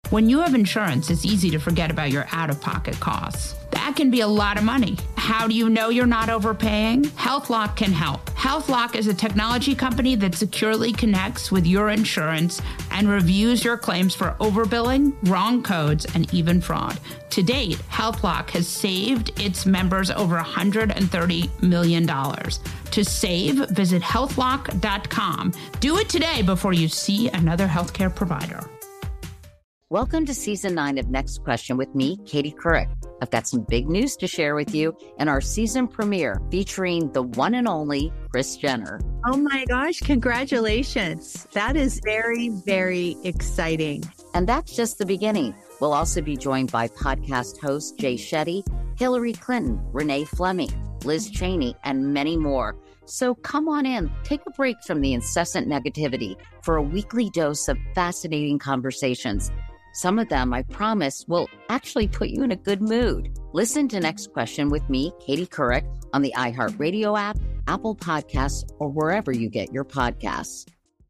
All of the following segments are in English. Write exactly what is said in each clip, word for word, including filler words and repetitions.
When you have insurance, it's easy to forget about your out-of-pocket costs. That can be a lot of money. How do you know you're not overpaying? HealthLock can help. HealthLock is a technology company that securely connects with your insurance and reviews your claims for overbilling, wrong codes, and even fraud. To date, HealthLock has saved its members over one hundred thirty million dollars. To save, visit health lock dot com. Do it today before you see another healthcare provider. Welcome to season nine of Next Question with me, Katie Couric. I've got some big news to share with you in our season premiere featuring the one and only Kris Jenner. Oh my gosh, congratulations. That is very, very exciting. And that's just the beginning. We'll also be joined by podcast host Jay Shetty, Hillary Clinton, Renee Fleming, Liz Cheney, and many more. So come on in, take a break from the incessant negativity for a weekly dose of fascinating conversations. Some of them, I promise, will actually put you in a good mood. Listen to Next Question with me, Katie Couric, on the iHeartRadio app, Apple Podcasts, or wherever you get your podcasts.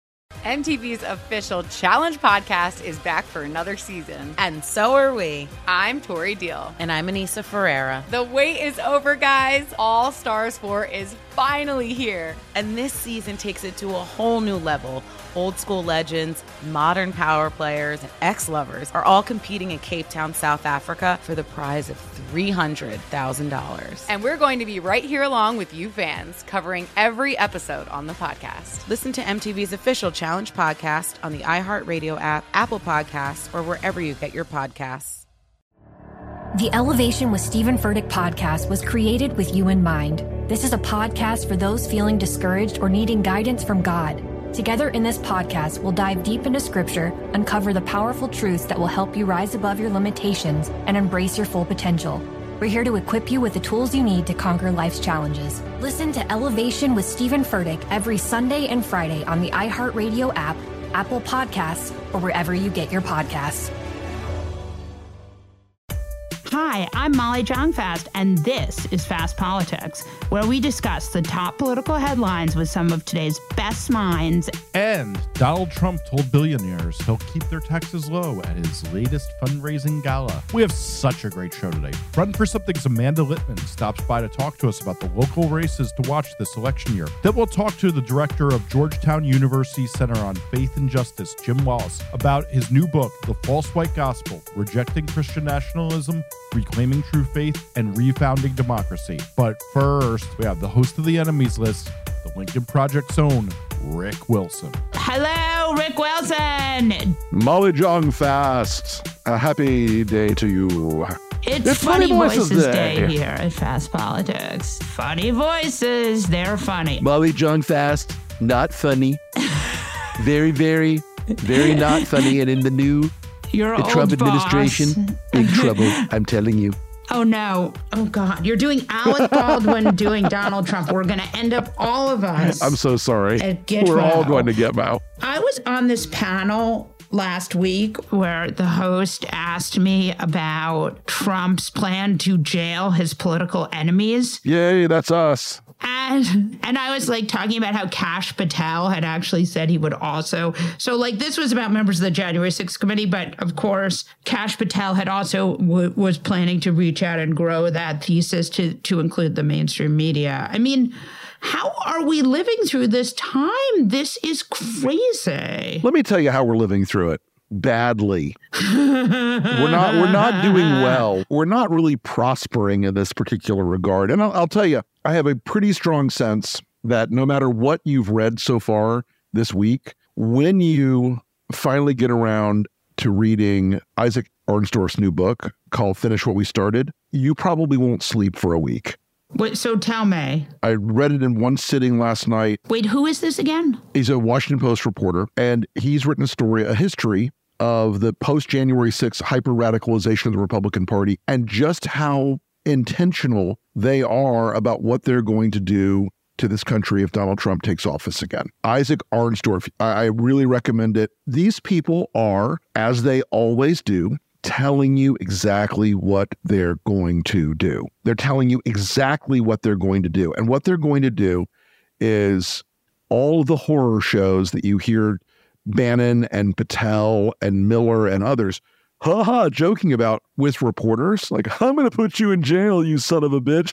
M T V's official Challenge podcast is back for another season. And so are we. I'm Tori Deal. And I'm Anissa Ferreira. The wait is over, guys. All Stars four is finally here. And this season takes it to a whole new level. Old school legends, modern power players, and ex-lovers are all competing in Cape Town, South Africa for the prize of three hundred thousand dollars. And we're going to be right here along with you fans, covering every episode on the podcast. Listen to M T V's official Challenge podcast on the iHeartRadio app, Apple Podcasts, or wherever you get your podcasts. The Elevation with Stephen Furtick podcast was created with you in mind. This is a podcast for those feeling discouraged or needing guidance from God. Together in this podcast, we'll dive deep into Scripture, uncover the powerful truths that will help you rise above your limitations and embrace your full potential. We're here to equip you with the tools you need to conquer life's challenges. Listen to Elevation with Stephen Furtick every Sunday and Friday on the iHeartRadio app, Apple Podcasts, or wherever you get your podcasts. Hi, I'm Molly Jong-Fast, and this is Fast Politics, where we discuss the top political headlines with some of today's best minds. And Donald Trump told billionaires he'll keep their taxes low at his latest fundraising gala. We have such a great show today. Run for Something's Amanda Littman stops by to talk to us about the local races to watch this election year. Then we'll talk to the director of Georgetown University Center on Faith and Justice, Jim Wallace, about his new book, The False White Gospel, Rejecting Christian Nationalism, Reclaiming True Faith, and Refounding Democracy. But first, we have the host of the enemies list, the Lincoln Project's own Rick Wilson. Hello, Rick Wilson. Molly Jong-Fast, a happy day to you. It's, it's Funny, funny Voices, voices day. day here at Fast Politics. Funny voices, they're funny. Molly Jong-Fast, not funny. very, very, very not funny. And in the new Your the Trump boss. administration, big trouble, I'm telling you. Oh, no. Oh, God. You're doing Alec Baldwin doing Donald Trump. We're going to end up, all of us. I'm so sorry. At Gitmo. We're all going to Gitmo. I was on this panel last week where the host asked me about Trump's plan to jail his political enemies. Yay, that's us. And and I was like talking about how Kash Patel had actually said he would also. So like this was about members of the January sixth committee. But of course, Kash Patel had also w- was planning to reach out and grow that thesis to, to include the mainstream media. I mean, how are we living through this time? This is crazy. Let me tell you how we're living through it. Badly. we're not we're not doing well. We're not really prospering in this particular regard. And I'll, I'll tell you, I have a pretty strong sense that no matter what you've read so far this week, when you finally get around to reading Isaac Arnstorff's new book called Finish What We Started, you probably won't sleep for a week. Wait, so tell me. I read it in one sitting last night. Wait, who is this again? He's a Washington Post reporter, and he's written a story, a history of the post-January sixth hyper-radicalization of the Republican Party and just how intentional they are about what they're going to do to this country if Donald Trump takes office again. Isaac Arnstorff, I really recommend it. These people are, as they always do, telling you exactly what they're going to do. They're telling you exactly what they're going to do. And what they're going to do is all the horror shows that you hear Bannon and Patel and Miller and others ha-ha, joking about with reporters. Like, I'm going to put you in jail, you son of a bitch.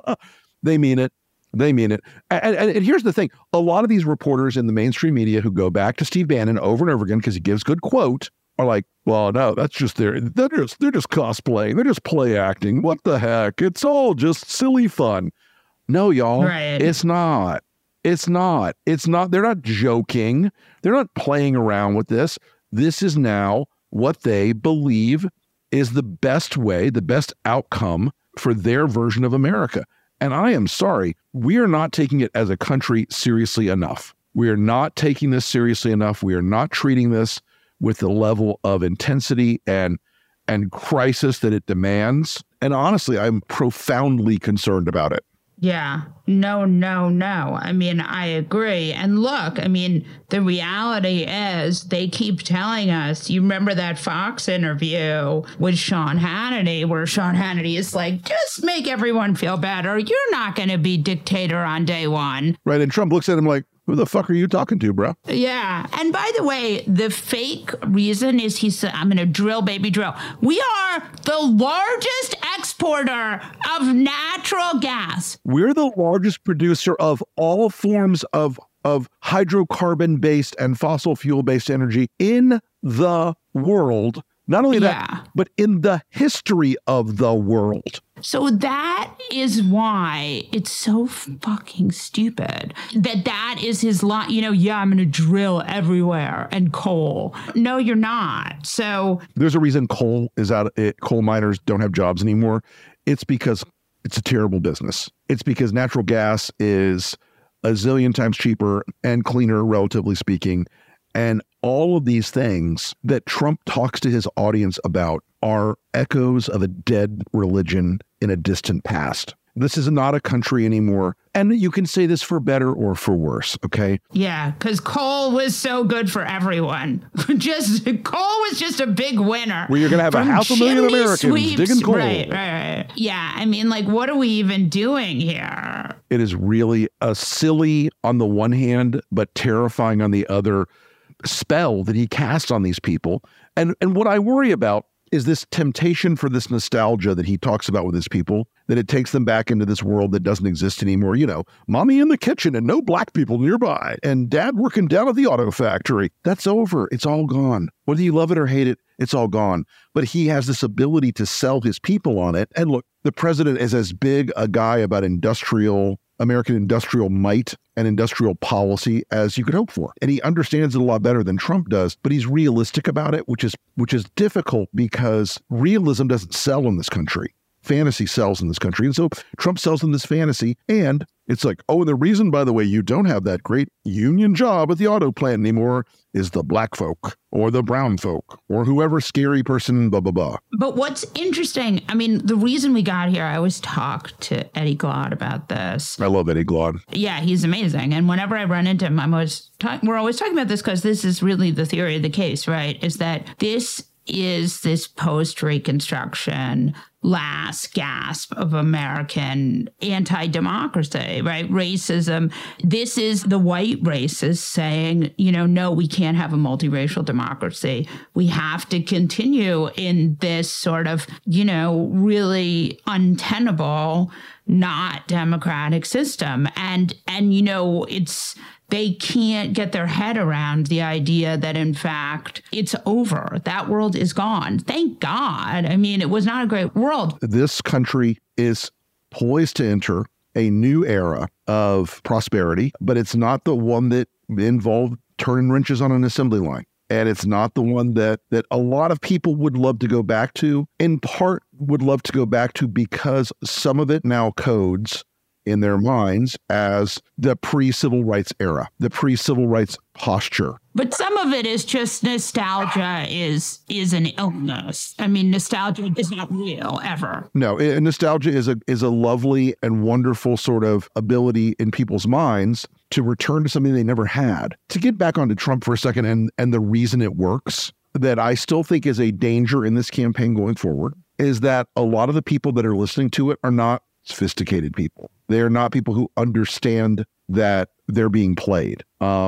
They mean it. They mean it. And, and, and here's the thing. A lot of these reporters in the mainstream media who go back to Steve Bannon over and over again because he gives good quote are like, well, no, that's just their, they're just, they're just cosplaying. They're just play acting. What the heck? It's all just silly fun. No, y'all, right. It's not. It's not. It's not. They're not joking. They're not playing around with this. This is now what they believe is the best way, the best outcome for their version of America. And I am sorry, we are not taking it as a country seriously enough. We are not taking this seriously enough. We are not treating this with the level of intensity and and crisis that it demands. And honestly, I'm profoundly concerned about it. Yeah, no, no, no. I mean, I agree. And look, I mean, the reality is they keep telling us, you remember that Fox interview with Sean Hannity, where Sean Hannity is like, just make everyone feel better. You're not going to be dictator on day one. Right. And Trump looks at him like, who the fuck are you talking to, bro? Yeah. And by the way, the fake reason is he said, I'm going to drill, baby, drill. We are the largest exporter of natural gas. We're the largest producer of all forms of, of hydrocarbon-based and fossil fuel-based energy in the world. Not only that, yeah. but in the history of the world. So that is why it's so fucking stupid that that is his line. You know, yeah, I'm going to drill everywhere and coal. No, you're not. So there's a reason coal is out. It, coal miners don't have jobs anymore. It's because it's a terrible business. It's because natural gas is a zillion times cheaper and cleaner, relatively speaking. And all of these things that Trump talks to his audience about are echoes of a dead religion in a distant past. This is not a country anymore. And you can say this for better or for worse, okay? Yeah, because coal was so good for everyone. just coal was just a big winner. Well, you're going to have From a half a million Americans sweeps, digging coal. Right, right, right. Yeah, I mean, like, what are we even doing here? It is really a silly on the one hand, but terrifying on the other spell that he casts on these people. And and what I worry about is this temptation for this nostalgia that he talks about with his people, that it takes them back into this world that doesn't exist anymore. You know, mommy in the kitchen and no black people nearby and dad working down at the auto factory. That's over. It's all gone. Whether you love it or hate it, it's all gone. But he has this ability to sell his people on it. And look, the president is as big a guy about industrial American industrial might and industrial policy as you could hope for. And he understands it a lot better than Trump does, but he's realistic about it, which is which is difficult because realism doesn't sell in this country. Fantasy sells in this country. And so Trump sells them this fantasy. And it's like, oh, and the reason, by the way, you don't have that great union job at the auto plant anymore is the black folk or the brown folk or whoever scary person, blah, blah, blah. But what's interesting, I mean, the reason we got here, I always talk to Eddie Glaude about this. I love Eddie Glaude. Yeah, he's amazing. And whenever I run into him, I'm always talk- we're always talking about this because this is really the theory of the case, right? Is that this is this post-Reconstruction last gasp of American anti-democracy, right? Racism. This is the white racists saying, you know, no, we can't have a multiracial democracy. We have to continue in this sort of, you know, really untenable, not democratic system. And, and, you know, it's, they can't get their head around the idea that, in fact, it's over. That world is gone. Thank God. I mean, it was not a great world. This country is poised to enter a new era of prosperity, but it's not the one that involved turning wrenches on an assembly line. And it's not the one that that a lot of people would love to go back to, in part would love to go back to because some of it now codes in their minds as the pre-civil rights era, the pre-civil rights posture. But some of it is just nostalgia is is an illness. I mean, nostalgia is not real ever. No, it, nostalgia is a is a lovely and wonderful sort of ability in people's minds to return to something they never had. To get back onto Trump for a second and, and the reason it works, that I still think is a danger in this campaign going forward, is that a lot of the people that are listening to it are not sophisticated people. They are not people who understand that they're being played. Um,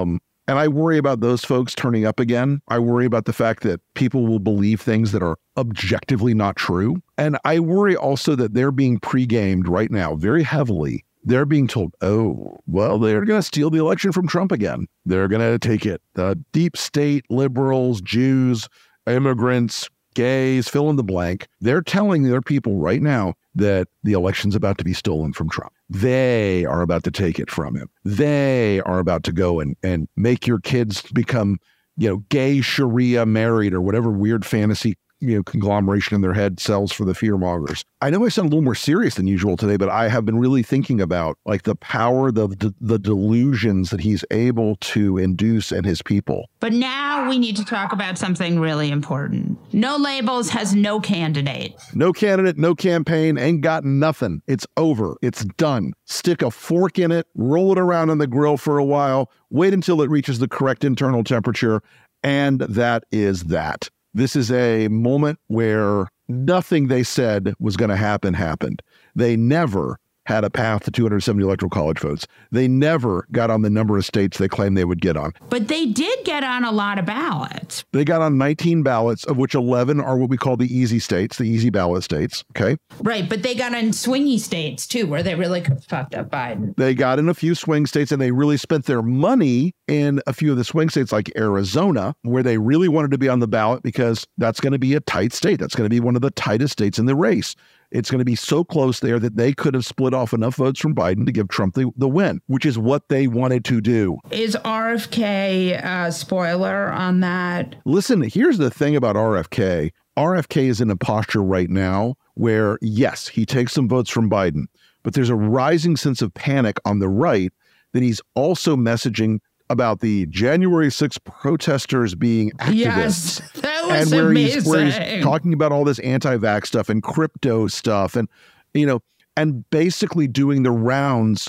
And I worry about those folks turning up again. I worry about the fact that people will believe things that are objectively not true. And I worry also that they're being pre-gamed right now very heavily. They're being told, oh, well, they're going to steal the election from Trump again. They're going to take it. The deep state, liberals, Jews, immigrants, gays, fill in the blank. They're telling their people right now that the election's about to be stolen from Trump. They are about to take it from him. They are about to go and, and make your kids become, you know, gay Sharia married or whatever weird fantasy, you know, conglomeration in their head sells for the fear mongers. I know I sound a little more serious than usual today, but I have been really thinking about like the power, the, the, the delusions that he's able to induce in his people. But now we need to talk about something really important. No Labels has no candidate. No candidate, no campaign, ain't got nothing. It's over. It's done. Stick a fork in it, roll it around on the grill for a while, wait until it reaches the correct internal temperature, and that is that. This is a moment where nothing they said was going to happen happened. They never had a path to two hundred seventy electoral college votes. They never got on the number of states they claimed they would get on. But they did get on a lot of ballots. They got on nineteen ballots, of which eleven are what we call the easy states, the easy ballot states, okay? Right, but they got on swingy states, too, where they really could have fucked up Biden. They got in a few swing states, and they really spent their money in a few of the swing states like Arizona, where they really wanted to be on the ballot because that's going to be a tight state. That's going to be one of the tightest states in the race. It's going to be so close there that they could have split off enough votes from Biden to give Trump the, the win, which is what they wanted to do. Is R F K a spoiler on that? Listen, here's the thing about R F K. R F K is in a posture right now where, yes, he takes some votes from Biden, but there's a rising sense of panic on the right that he's also messaging about the January sixth protesters being activists. Yes, that was and where amazing. He's, where he's talking about all this anti-vax stuff and crypto stuff and, you know, and basically doing the rounds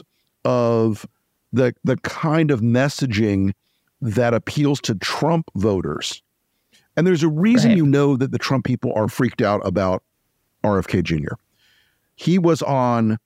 of the the kind of messaging that appeals to Trump voters. And there's a reason right. you know that the Trump people are freaked out about R F K Junior He was on,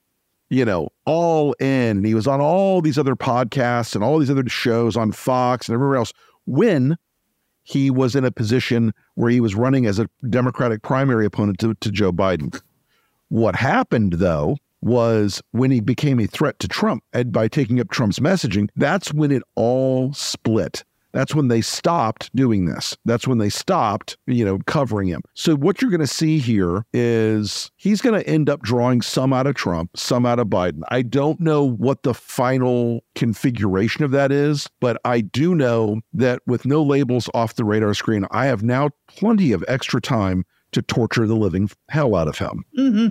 you know, All In, and he was on all these other podcasts and all these other shows on Fox and everywhere else when he was in a position where he was running as a Democratic primary opponent to, to Joe Biden. What happened, though, was when he became a threat to Trump and by taking up Trump's messaging, that's when it all split. That's when they stopped doing this. That's when they stopped, you know, covering him. So what you're going to see here is he's going to end up drawing some out of Trump, some out of Biden. I don't know what the final configuration of that is, but I do know that with No Labels off the radar screen, I have now plenty of extra time to torture the living hell out of him.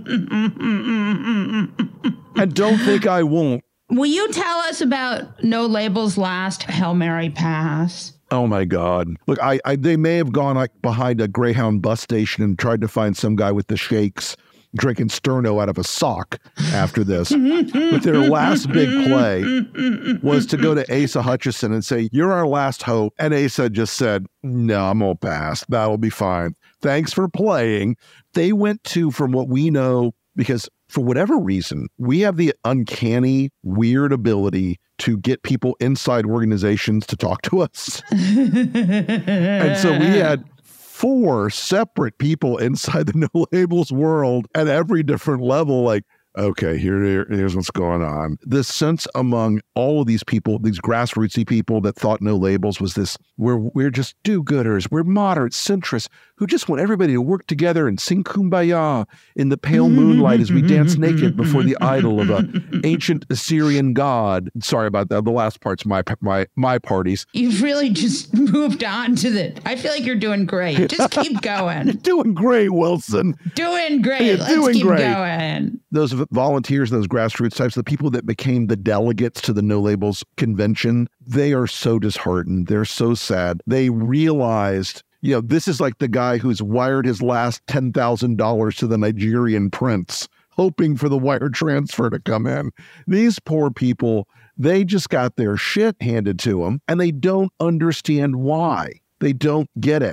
And don't think I won't. Will you tell us about No Labels' last Hail Mary pass? Oh, my God. Look, I, I they may have gone like behind a Greyhound bus station and tried to find some guy with the shakes drinking Sterno out of a sock after this. But their last big play was to go to Asa Hutchinson and say, you're our last hope. And Asa just said, no, I'm going to pass. That'll be fine. Thanks for playing. They went to, from what we know, because for whatever reason, we have the uncanny, weird ability to get people inside organizations to talk to us. And so we had four separate people inside the No Labels world at every different level, like, okay, here, here, here's what's going on. This sense among all of these people, these grassrootsy people that thought No Labels was this, we're, we're just do-gooders, we're moderate centrists who just want everybody to work together and sing Kumbaya in the pale moonlight as we dance naked before the idol of an ancient Assyrian god. Sorry about that. The last part's my my my parties. You've really just moved on to the, I feel like you're doing great. Just keep going. You're doing great, Wilson. Doing great. You're Let's doing keep great. going. Those volunteers, those grassroots types, the people that became the delegates to the No Labels convention, they are so disheartened. They're so sad. They realized, you know, this is like the guy who's wired his last ten thousand dollars to the Nigerian prince, hoping for the wire transfer to come in. These poor people, they just got their shit handed to them, and they don't understand why. They don't get it.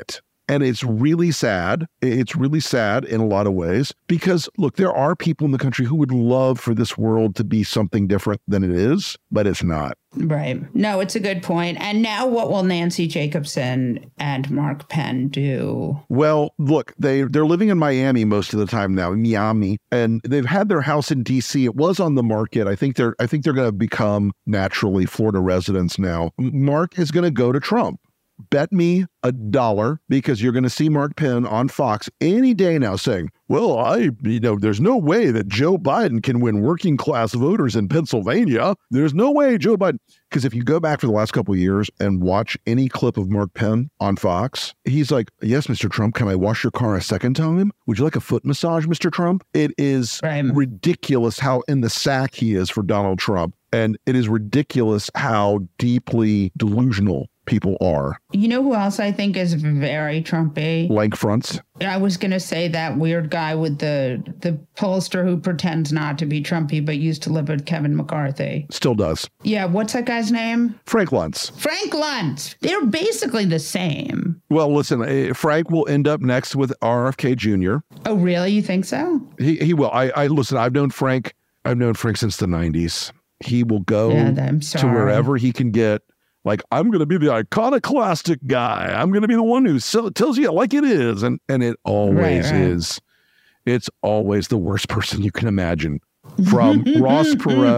And it's really sad. It's really sad in a lot of ways because, look, there are people in the country who would love for this world to be something different than it is, but it's not. Right. No, it's a good point. And now what will Nancy Jacobson and Mark Penn do? Well, look, they, they're living in Miami most of the time now, Miami, and they've had their house in D C. It was on the market. I think they're I think they're going to become naturally Florida residents now. Mark is going to go to Trump. Bet me a dollar because you're going to see Mark Penn on Fox any day now saying, well, I, you know, there's no way that Joe Biden can win working class voters in Pennsylvania. There's no way Joe Biden, because if you go back for the last couple of years and watch any clip of Mark Penn on Fox, he's like, yes, Mister Trump, can I wash your car a second time? Would you like a foot massage, Mister Trump? It is right. ridiculous how in the sack he is for Donald Trump. And it is ridiculous how deeply delusional people are. You know who else I think is very Trumpy? Lank fronts. I was going to say that weird guy with the the pollster who pretends not to be Trumpy but used to live with Kevin McCarthy. Still does. Yeah, what's that guy's name? Frank Luntz. Frank Luntz. They're basically the same. Well, listen, uh, Frank will end up next with R F K Junior Oh, really? You think so? He he will. I, I listen, I've known Frank. I've known Frank since the nineties. He will go yeah, I'm sorry. to wherever he can get. Like, I'm going to be the iconoclastic guy. I'm going to be the one who so, tells you like it is. And, and it always right, right. is. It's always the worst person you can imagine. From Ross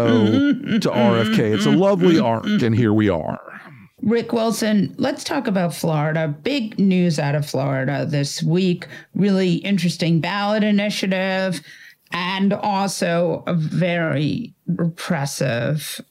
Perot to R F K. It's a lovely arc, and here we are. Rick Wilson, let's talk about Florida. Big news out of Florida this week. Really interesting ballot initiative. And also a very repressive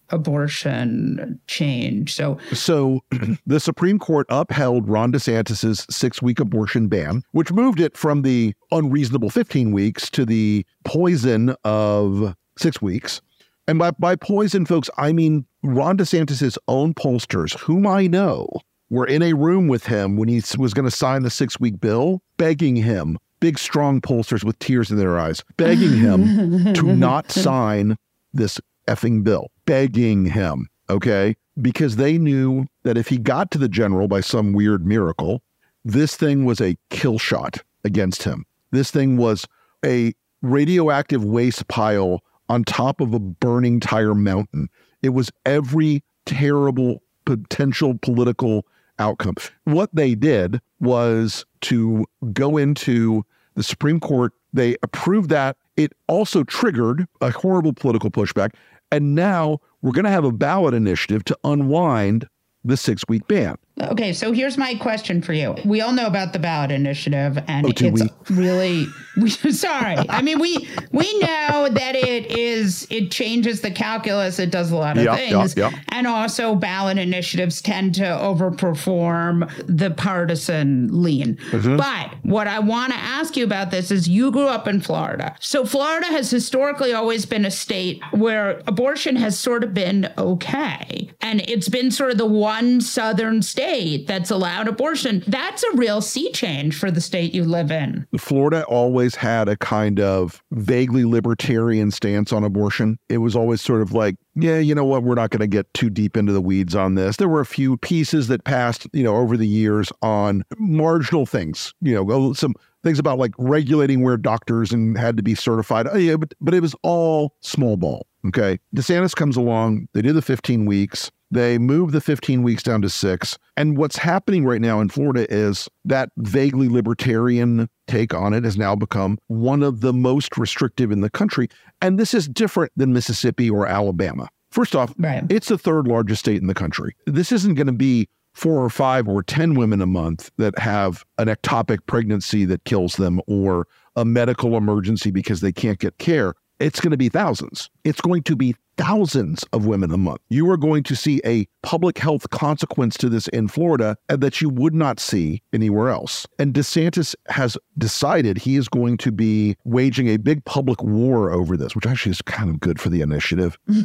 abortion change. So, so the Supreme Court upheld Ron DeSantis's six-week abortion ban, which moved it from the unreasonable fifteen weeks to the poison of six weeks. And by, by poison, folks, I mean Ron DeSantis's own pollsters, whom I know, were in a room with him when he was going to sign the six-week bill, begging him, big, strong pollsters with tears in their eyes, begging him to not sign this effing bill, begging him, okay? Because they knew that if he got to the general by some weird miracle, this thing was a kill shot against him. This thing was a radioactive waste pile on top of a burning tire mountain. It was every terrible potential political outcome. What they did was to go into the Supreme Court. They approved that. It also triggered a horrible political pushback. And now we're going to have a ballot initiative to unwind the six-week ban. Okay, so here's my question for you. We all know about the ballot initiative, and oh, it's we? really we, sorry. I mean, we we know that it is it changes the calculus. It does a lot of yeah, things, yeah, yeah. and also ballot initiatives tend to overperform the partisan lean. Mm-hmm. But what I want to ask you about this is, you grew up in Florida, so Florida has historically always been a state where abortion has sort of been okay, and it's been sort of the one southern state that's allowed abortion. That's a real sea change for the state you live in. Florida always had a kind of vaguely libertarian stance on abortion. It was always sort of like, yeah, you know what, we're not going to get too deep into the weeds on this. There were a few pieces that passed, you know, over the years on marginal things, you know, some things about like regulating where doctors and had to be certified. Oh, yeah, but, but it was all small ball. Okay. DeSantis comes along. They do the fifteen weeks. They move the fifteen weeks down to six. And what's happening right now in Florida is that vaguely libertarian take on it has now become one of the most restrictive in the country. And this is different than Mississippi or Alabama. First off, right. It's the third largest state in the country. This isn't going to be four or five or ten women a month that have an ectopic pregnancy that kills them or a medical emergency because they can't get care. It's going to be thousands. It's going to be thousands of women a month. You are going to see a public health consequence to this in Florida that you would not see anywhere else. And DeSantis has decided he is going to be waging a big public war over this, which actually is kind of good for the initiative. Yes.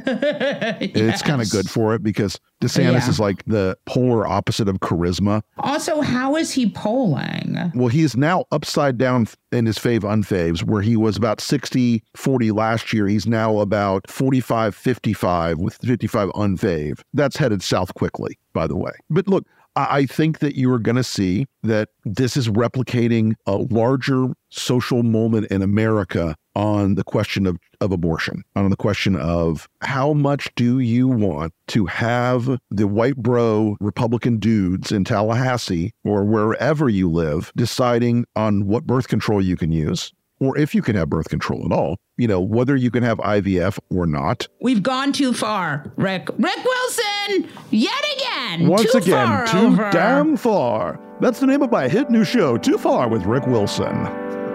It's kind of good for it because DeSantis yeah. is like the polar opposite of charisma. Also, how is he polling? Well, he is now upside down in his fave unfaves, where he was about sixty forty last year. He's now about forty-five fifty-five with fifty-five unfave. That's headed south quickly, by the way. But look, I think that you are going to see that this is replicating a larger social moment in America on the question of, of abortion, on the question of how much do you want to have the white bro Republican dudes in Tallahassee or wherever you live deciding on what birth control you can use, or if you can have birth control at all, you know, whether you can have I V F or not. We've gone too far, Rick. Rick Wilson, yet again. Once too again, far too over. damn far. That's the name of my hit new show, Too Far with Rick Wilson.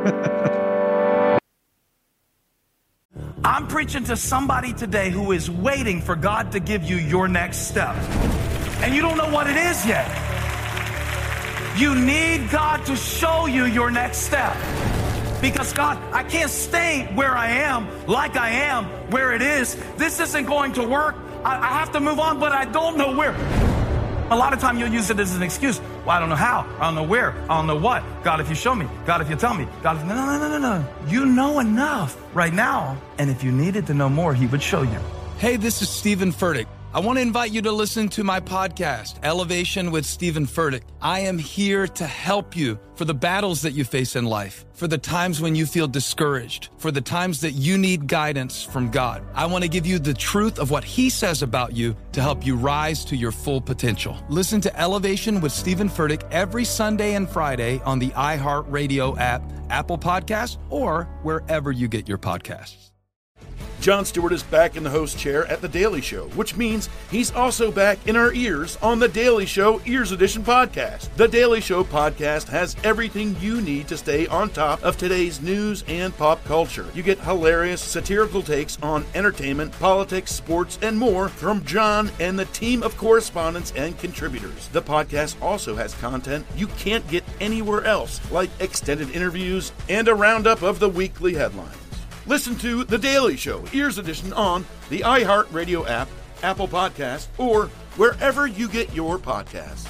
I'm preaching to somebody today who is waiting for God to give you your next step. And you don't know what it is yet. You need God to show you your next step. Because God, I can't stay where I am, like I am, where it is. This isn't going to work. I, I have to move on, but I don't know where. A lot of time you'll use it as an excuse. Well, I don't know how. I don't know where. I don't know what. God, if you show me. God, if you tell me. God, if... No, no, no, no, no. You know enough right now. And if you needed to know more, he would show you. Hey, this is Stephen Furtick. I want to invite you to listen to my podcast, Elevation with Stephen Furtick. I am here to help you for the battles that you face in life, for the times when you feel discouraged, for the times that you need guidance from God. I want to give you the truth of what he says about you to help you rise to your full potential. Listen to Elevation with Stephen Furtick every Sunday and Friday on the iHeartRadio app, Apple Podcasts, or wherever you get your podcasts. Jon Stewart is back in the host chair at The Daily Show, which means he's also back in our ears on The Daily Show Ears Edition podcast. The Daily Show podcast has everything you need to stay on top of today's news and pop culture. You get hilarious, satirical takes on entertainment, politics, sports, and more from Jon and the team of correspondents and contributors. The podcast also has content you can't get anywhere else, like extended interviews and a roundup of the weekly headlines. Listen to The Daily Show, Ears Edition, on the iHeartRadio app, Apple Podcasts, or wherever you get your podcasts.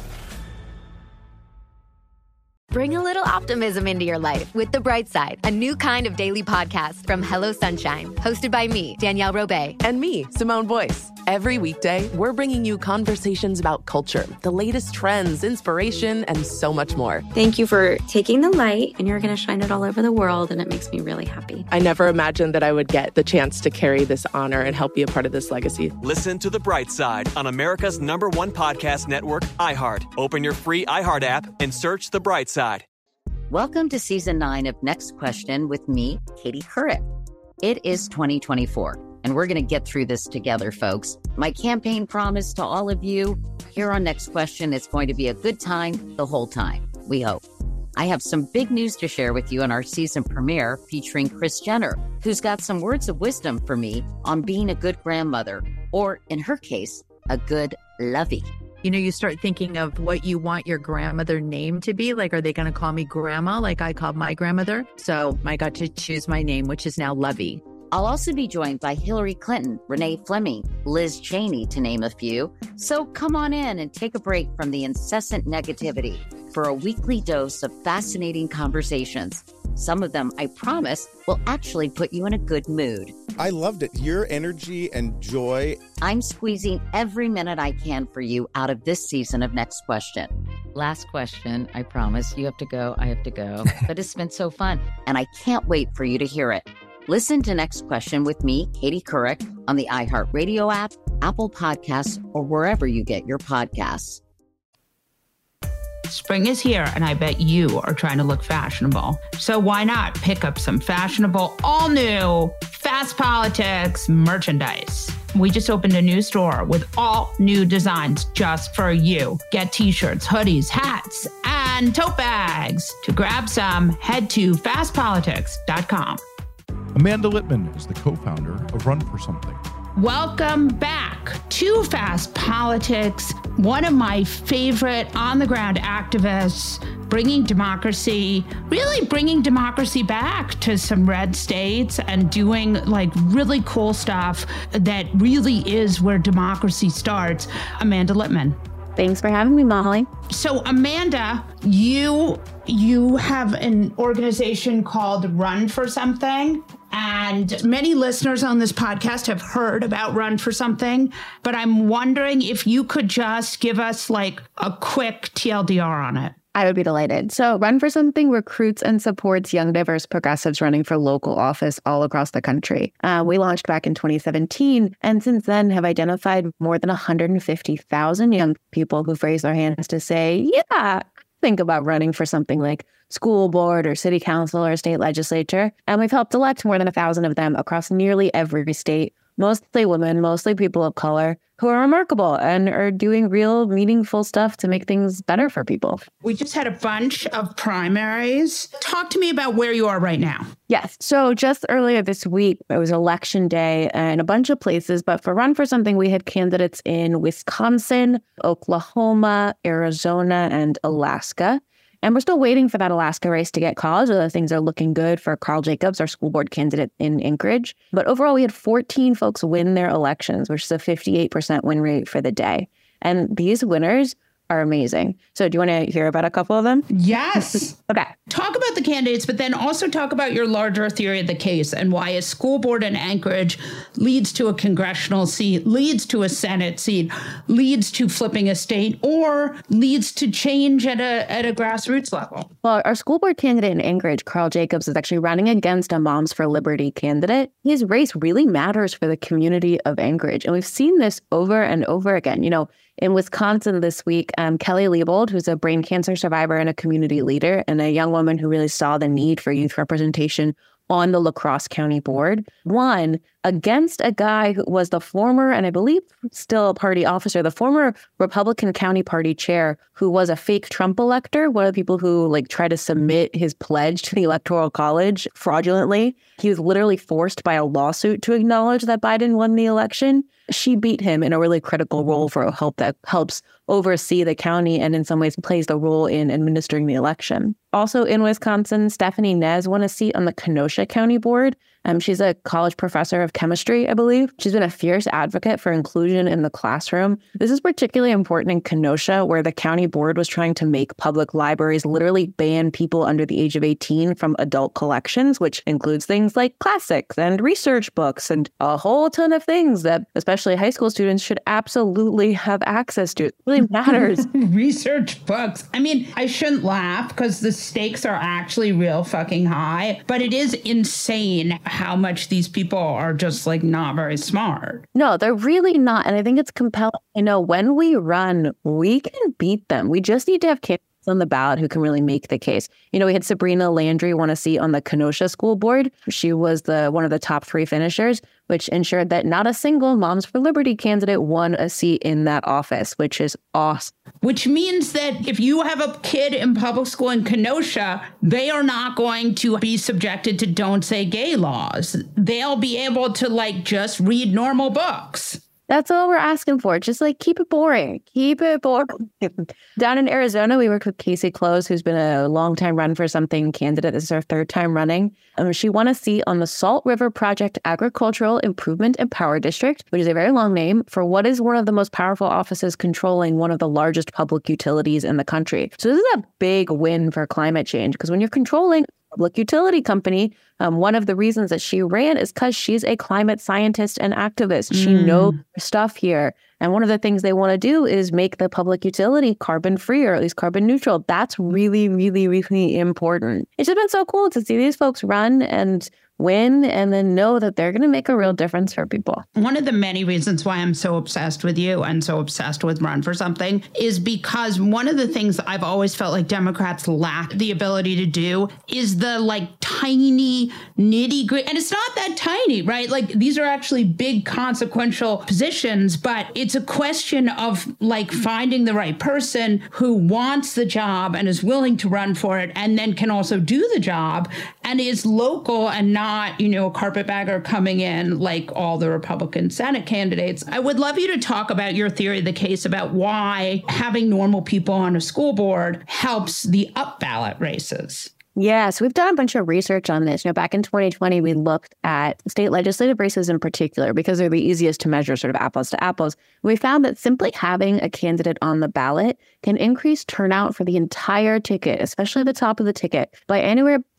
Bring a little optimism into your life with The Bright Side, a new kind of daily podcast from Hello Sunshine, hosted by me, Danielle Robay. And me, Simone Boyce. Every weekday, we're bringing you conversations about culture, the latest trends, inspiration, and so much more. Thank you for taking the light, and you're going to shine it all over the world, and it makes me really happy. I never imagined that I would get the chance to carry this honor and help be a part of this legacy. Listen to The Bright Side on America's number one podcast network, iHeart. Open your free iHeart app and search The Bright Side. Welcome to season nine of Next Question with me, Katie Couric. It is twenty twenty-four, and we're going to get through this together, folks. My campaign promise to all of you here on Next Question is going to be a good time the whole time, we hope. I have some big news to share with you in our season premiere featuring Kris Jenner, who's got some words of wisdom for me on being a good grandmother, or in her case, a good lovey. You know, you start thinking of what you want your grandmother name to be. Like, are they going to call me grandma like I called my grandmother? So I got to choose my name, which is now Lovey. I'll also be joined by Hillary Clinton, Renee Fleming, Liz Cheney, to name a few. So come on in and take a break from the incessant negativity for a weekly dose of fascinating conversations. Some of them, I promise, will actually put you in a good mood. I loved it. Your energy and joy. I'm squeezing every minute I can for you out of this season of Next Question. Last question, I promise. You have to go, I have to go. But it's been so fun, and I can't wait for you to hear it. Listen to Next Question with me, Katie Couric, on the iHeartRadio app, Apple Podcasts, or wherever you get your podcasts. Spring is here, and I bet you are trying to look fashionable. So why not pick up some fashionable, all-new Fast Politics merchandise? We just opened a new store with all new designs just for you. Get t-shirts, hoodies, hats, and tote bags. To grab some, head to fast politics dot com. Amanda Litman is the co-founder of Run for Something. Welcome back to Fast Politics, one of my favorite on-the-ground activists, bringing democracy, really bringing democracy back to some red states and doing like really cool stuff that really is where democracy starts. Amanda Litman. Thanks for having me, Molly. So, Amanda, you you have an organization called Run for Something. And many listeners on this podcast have heard about Run for Something, but I'm wondering if you could just give us like a quick T L D R on it. I would be delighted. So Run for Something recruits and supports young, diverse progressives running for local office all across the country. Uh, we launched back in twenty seventeen, and since then have identified more than one hundred fifty thousand young people who've raised their hands to say, yeah, think about running for something like school board or city council or state legislature. And we've helped elect more than a thousand of them across nearly every state, mostly women, mostly people of color, who are remarkable and are doing real meaningful stuff to make things better for people. We just had a bunch of primaries. Talk to me about where you are right now. Yes. So just earlier this week, it was election day in a bunch of places. But for Run for Something, we had candidates in Wisconsin, Oklahoma, Arizona, and Alaska. And we're still waiting for that Alaska race to get called, although things are looking good for Carl Jacobs, our school board candidate in Anchorage. But overall, we had fourteen folks win their elections, which is a fifty-eight percent win rate for the day. And these winners are amazing. So do you want to hear about a couple of them? Yes. Okay. Talk about the candidates, but then also talk about your larger theory of the case and why a school board in Anchorage leads to a congressional seat, leads to a Senate seat, leads to flipping a state, or leads to change at a at a grassroots level. Well, our school board candidate in Anchorage, Carl Jacobs, is actually running against a Moms for Liberty candidate. His race really matters for the community of Anchorage. And we've seen this over and over again. You know, in Wisconsin this week, um, Kelly Leibold, who's a brain cancer survivor and a community leader, and a young woman who really saw the need for youth representation on the La Crosse County board, won against a guy who was the former, and I believe still a party officer, the former Republican County Party chair, who was a fake Trump elector, one of the people who like tried to submit his pledge to the Electoral College fraudulently. He was literally forced by a lawsuit to acknowledge that Biden won the election. She beat him in a really critical role for a help that helps oversee the county and in some ways plays the role in administering the election. Also in Wisconsin, Stephanie Nez won a seat on the Kenosha County Board. Um, she's a college professor of chemistry, I believe. She's been a fierce advocate for inclusion in the classroom. This is particularly important in Kenosha, where the county board was trying to make public libraries literally ban people under the age of eighteen from adult collections, which includes things like classics and research books and a whole ton of things that especially high school students should absolutely have access to. It really matters. Research books. I mean, I shouldn't laugh because the stakes are actually real fucking high, but it is insane how much these people are just like not very smart. No, they're really not. And I think it's compelling. You know, when we run, we can beat them. We just need to have candidates on the ballot who can really make the case. You know, we had Sabrina Landry won a seat on the Kenosha school board. She was the one of the top three finishers, which ensured that not a single Moms for Liberty candidate won a seat in that office, which is awesome. Which means that if you have a kid in public school in Kenosha, they are not going to be subjected to don't say gay laws. They'll be able to like just read normal books. That's all we're asking for. Just like keep it boring. Keep it boring. Down in Arizona, we worked with Casey Close, who's been a longtime Run for Something candidate. This is her third time running. Um, she won a seat on the Salt River Project Agricultural Improvement and Power District, which is a very long name for what is one of the most powerful offices controlling one of the largest public utilities in the country. So this is a big win for climate change, because when you're controlling public utility company, um, one of the reasons that she ran is because she's a climate scientist and activist. She mm. knows her stuff here. And one of the things they want to do is make the public utility carbon free, or at least carbon neutral. That's really, really, really important. It's just been so cool to see these folks run and win and then know that they're going to make a real difference for people. One of the many reasons why I'm so obsessed with you and so obsessed with Run for Something is because one of the things I've always felt like Democrats lack the ability to do is the like tiny nitty gritty. And it's not that tiny, right? Like these are actually big consequential positions, but it's a question of like finding the right person who wants the job and is willing to run for it and then can also do the job and is local and not Not, you know, a carpetbagger coming in like all the Republican Senate candidates. I would love you to talk about your theory of the case about why having normal people on a school board helps the up ballot races. Yeah, so we've done a bunch of research on this. You know, back in twenty twenty, we looked at state legislative races in particular because they're the easiest to measure sort of apples to apples. We found that simply having a candidate on the ballot can increase turnout for the entire ticket, especially the top of the ticket, by anywhere from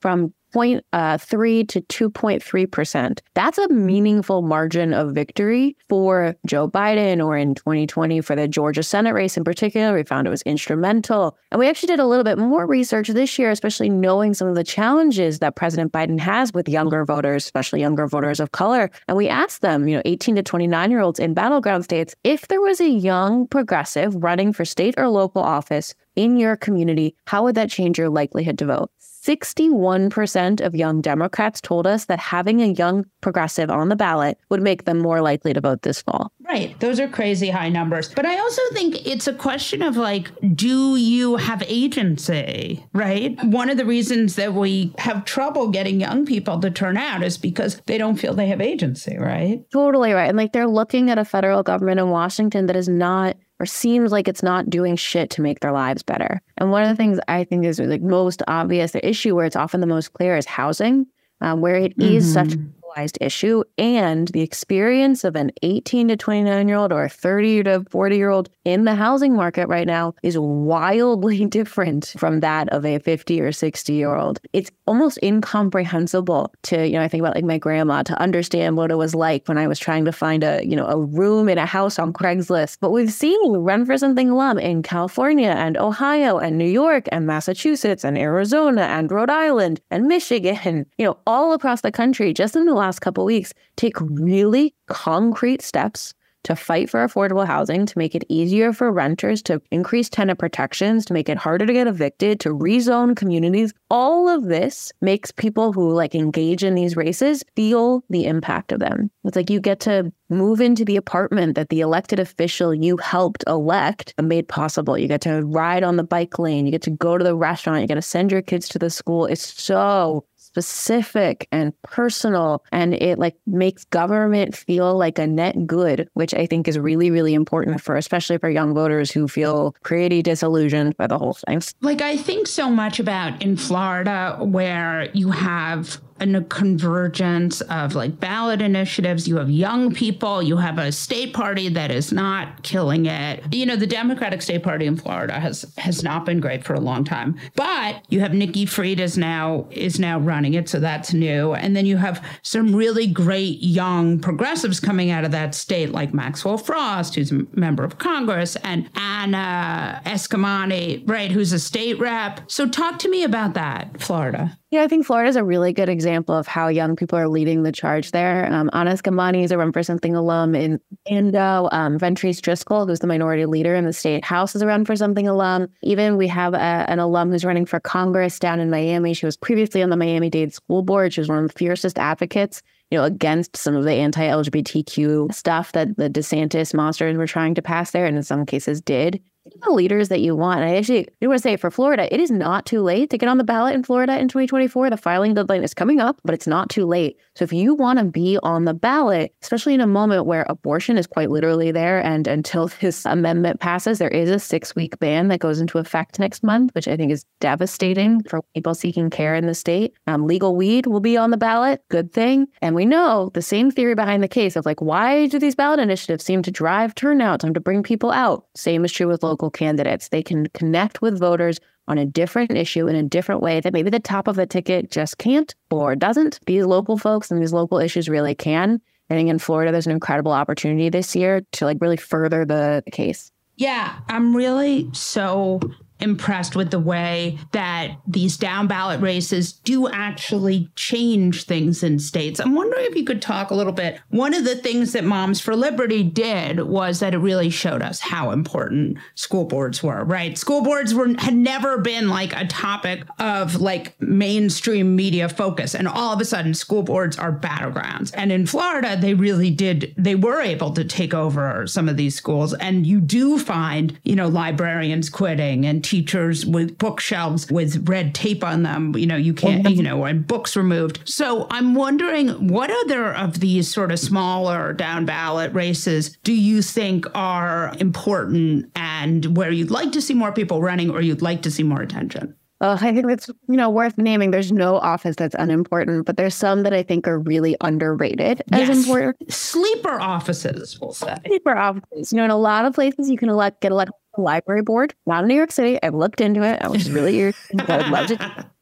zero point three to two point three percent. That's a meaningful margin of victory for Joe Biden, or in twenty twenty for the Georgia Senate race in particular. We found it was instrumental. And we actually did a little bit more research this year, especially knowing some of the challenges that President Biden has with younger voters, especially younger voters of color. And we asked them, you know, eighteen to twenty-nine year olds in battleground states, if there was a young progressive running for state or local office in your community, how would that change your likelihood to vote? sixty-one percent of young Democrats told us that having a young progressive on the ballot would make them more likely to vote this fall. Right. Those are crazy high numbers. But I also think it's a question of like, do you have agency, right? One of the reasons that we have trouble getting young people to turn out is because they don't feel they have agency, right? Totally right. And like they're looking at a federal government in Washington that is not, or seems like it's not doing shit to make their lives better. And one of the things I think is like most obvious, the issue where it's often the most clear is housing, um, where it mm-hmm. is such a polarized issue, and the experience of an eighteen to twenty-nine year old or a thirty to forty year old in the housing market right now is wildly different from that of a fifty or sixty year old. It's almost incomprehensible to, you know, I think about like my grandma, to understand what it was like when I was trying to find a, you know, a room in a house on Craigslist. But we've seen Run for Something alum in California and Ohio and New York and Massachusetts and Arizona and Rhode Island and Michigan, you know, all across the country just in the last couple of weeks take really concrete steps to fight for affordable housing, to make it easier for renters, to increase tenant protections, to make it harder to get evicted, to rezone communities. All of this makes people who like engage in these races feel the impact of them. It's like you get to move into the apartment that the elected official you helped elect made possible. You get to ride on the bike lane. You get to go to the restaurant. You get to send your kids to the school. It's so specific and personal, and it like makes government feel like a net good, which I think is really, really important for, especially for young voters who feel pretty disillusioned by the whole thing. Like I think so much about in Florida, where you have a convergence of like ballot initiatives. You have young people. You have a state party that is not killing it. You know, the Democratic state party in Florida has has not been great for a long time. But you have Nikki Fried is now is now running it, so that's new. And then you have some really great young progressives coming out of that state, like Maxwell Frost, who's a member of Congress, and Anna Eskamani, right, who's a state rep. So talk to me about that, Florida. Yeah, I think Florida is a really good example of how young people are leading the charge there. Um, Anna Eskamani is a Run for Something alum in Indo. Um, Ventrice Driscoll, who's the minority leader in the state house, is a Run for Something alum. Even we have a, an alum who's running for Congress down in Miami. She was previously on the Miami-Dade School Board. She was one of the fiercest advocates, you know, against some of the anti-L G B T Q stuff that the DeSantis monsters were trying to pass there, and in some cases did. The leaders that you want. And I actually do want to say for Florida, it is not too late to get on the ballot in Florida in twenty twenty-four. The filing deadline is coming up, but it's not too late. So if you want to be on the ballot, especially in a moment where abortion is quite literally there, and until this amendment passes, there is a six-week ban that goes into effect next month, which I think is devastating for people seeking care in the state. Um, legal weed will be on the ballot. Good thing. And we know the same theory behind the case of like, why do these ballot initiatives seem to drive turnout, seem to bring people out? Same is true with local candidates. They can connect with voters on a different issue in a different way that maybe the top of the ticket just can't or doesn't. These local folks and these local issues really can. I think in Florida, there's an incredible opportunity this year to like really further the case. Yeah, I'm really so impressed with the way that these down ballot races do actually change things in states. I'm wondering if you could talk a little bit. One of the things that Moms for Liberty did was that it really showed us how important school boards were, right? School boards were had never been like a topic of like mainstream media focus. And all of a sudden, school boards are battlegrounds. And in Florida, they really did, they were able to take over some of these schools. And you do find, you know, librarians quitting and teachers with bookshelves with red tape on them, you know, you can't, you know, and books removed. So I'm wondering, what other of these sort of smaller down ballot races do you think are important and where you'd like to see more people running or you'd like to see more attention? Uh, I think that's, you know, worth naming. There's no office that's unimportant, but there's some that I think are really underrated as yes. important. Sleeper offices, we'll say. Sleeper offices. You know, in a lot of places you can elect, get elected to the library board. Not in New York City. I've looked into it. I was really irritated. I would love to.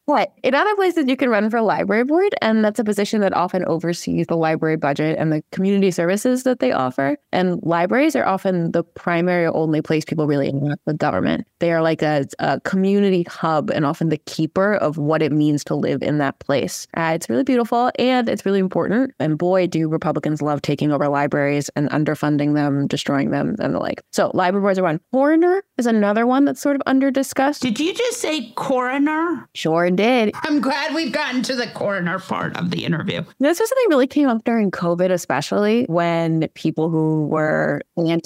But in other places, you can run for library board, and that's a position that often oversees the library budget and the community services that they offer. And libraries are often the primary or only place people really interact with government. They are like a, a community hub and often the keeper of what it means to live in that place. Uh, it's really beautiful and it's really important. And boy, do Republicans love taking over libraries and underfunding them, destroying them, and the like. So library boards are one. Coroner is another one that's sort of under discussed. Did you just say coroner? Sure did. I'm glad we've gotten to the coroner part of the interview. This was something that really came up during COVID, especially when people who were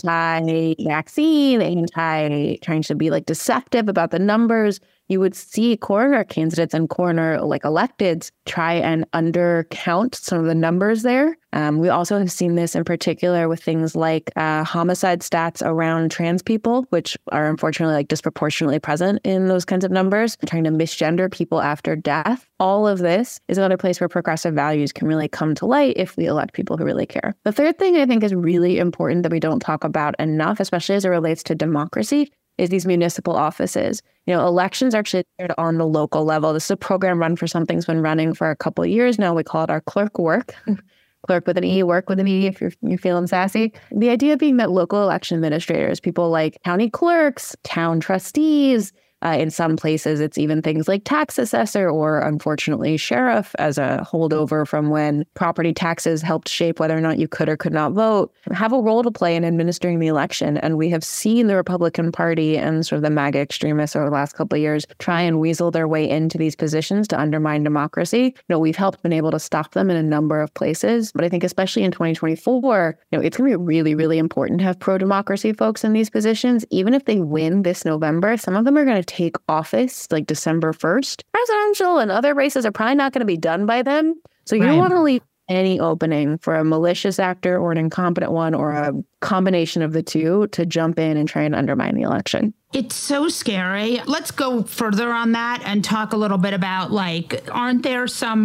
anti-vaccine, anti trying to be like deceptive about the numbers, you would see coroner candidates and coroner like electeds try and undercount some of the numbers there. Um, we also have seen this in particular with things like uh, homicide stats around trans people, which are unfortunately like disproportionately present in those kinds of numbers, trying to misgender people after death. All of this is another place where progressive values can really come to light if we elect people who really care. The third thing I think is really important that we don't talk about enough, especially as it relates to democracy, is these municipal offices. You know, elections are actually on the local level. This is a program run for something's been running for a couple of years now. We call it our clerk work. Clerk with an E, work with an E if you're, you're feeling sassy. The idea being that local election administrators, people like county clerks, town trustees, Uh, in some places, it's even things like tax assessor or, unfortunately, sheriff as a holdover from when property taxes helped shape whether or not you could or could not vote, have a role to play in administering the election. And we have seen the Republican Party and sort of the MAGA extremists over the last couple of years try and weasel their way into these positions to undermine democracy. You know, we've helped been able to stop them in a number of places. But I think especially in twenty twenty-four, you know, it's going to be really, really important to have pro-democracy folks in these positions. Even if they win this November, some of them are going to take office like December first. Presidential and other races are probably not going to be done by then. So you Right. don't want to leave any opening for a malicious actor or an incompetent one or a combination of the two to jump in and try and undermine the election. It's so scary. Let's go further on that and talk a little bit about, like, aren't there some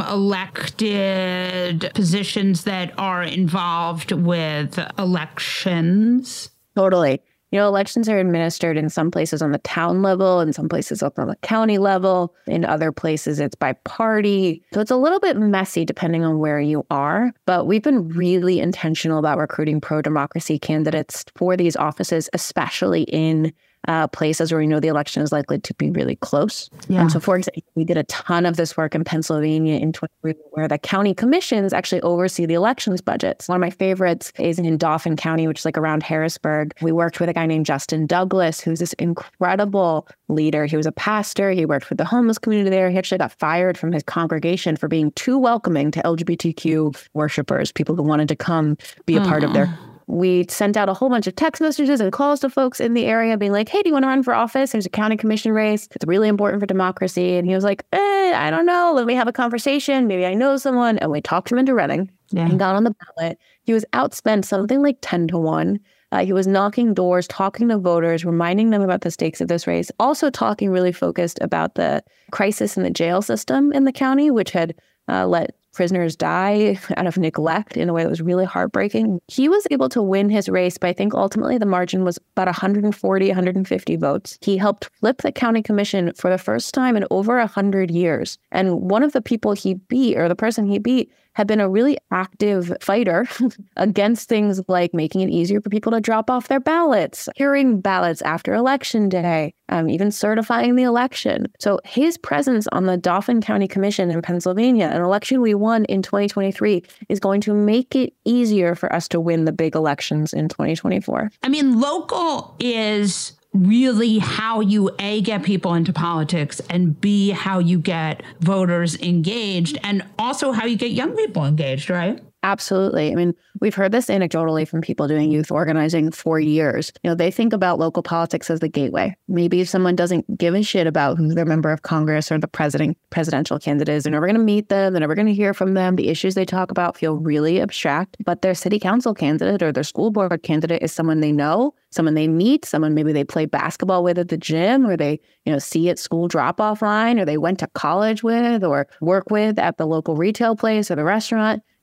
elected positions that are involved with elections? Totally. You know, elections are administered in some places on the town level, in some places up on the county level. In other places, it's by party. So it's a little bit messy depending on where you are. But we've been really intentional about recruiting pro-democracy candidates for these offices, especially in Uh, places where we know the election is likely to be really close. Yeah. And so, for example, we did a ton of this work in Pennsylvania in twenty-three, where the county commissions actually oversee the elections budgets. One of my favorites is in Dauphin County, which is like around Harrisburg. We worked with a guy named Justin Douglas, who's this incredible leader. He was a pastor. He worked with the homeless community there. He actually got fired from his congregation for being too welcoming to L G B T Q worshipers, people who wanted to come be a part of their. We sent out a whole bunch of text messages and calls to folks in the area being like, hey, do you want to run for office? There's a county commission race. It's really important for democracy. And he was like, eh, I don't know. Let me have a conversation. Maybe I know someone. And we talked him into running Yeah. and got on the ballot. He was outspent something like ten to one. Uh, he was knocking doors, talking to voters, reminding them about the stakes of this race, also talking really focused about the crisis in the jail system in the county, which had uh, let prisoners die out of neglect in a way that was really heartbreaking. He was able to win his race, but I think ultimately the margin was about one hundred forty, one hundred fifty votes. He helped flip the county commission for the first time in over one hundred years. And one of the people he beat, or the person he beat, had been a really active fighter against things like making it easier for people to drop off their ballots, hearing ballots after election day, um, even certifying the election. So his presence on the Dauphin County Commission in Pennsylvania, an election we won in twenty twenty-three, is going to make it easier for us to win the big elections in twenty twenty-four. I mean, local is really how you, A, get people into politics, and B, how you get voters engaged, and also how you get young people engaged, right? Absolutely. I mean, we've heard this anecdotally from people doing youth organizing for years. You know, they think about local politics as the gateway. Maybe if someone doesn't give a shit about who their member of Congress or the president, presidential candidate is, they're never going to meet them, they're never going to hear from them. The issues they talk about feel really abstract, but their city council candidate or their school board candidate is someone they know, someone they meet, someone maybe they play basketball with at the gym, or they, you know, see at school drop-off line, or they went to college with or work with at the local retail place or the restaurant.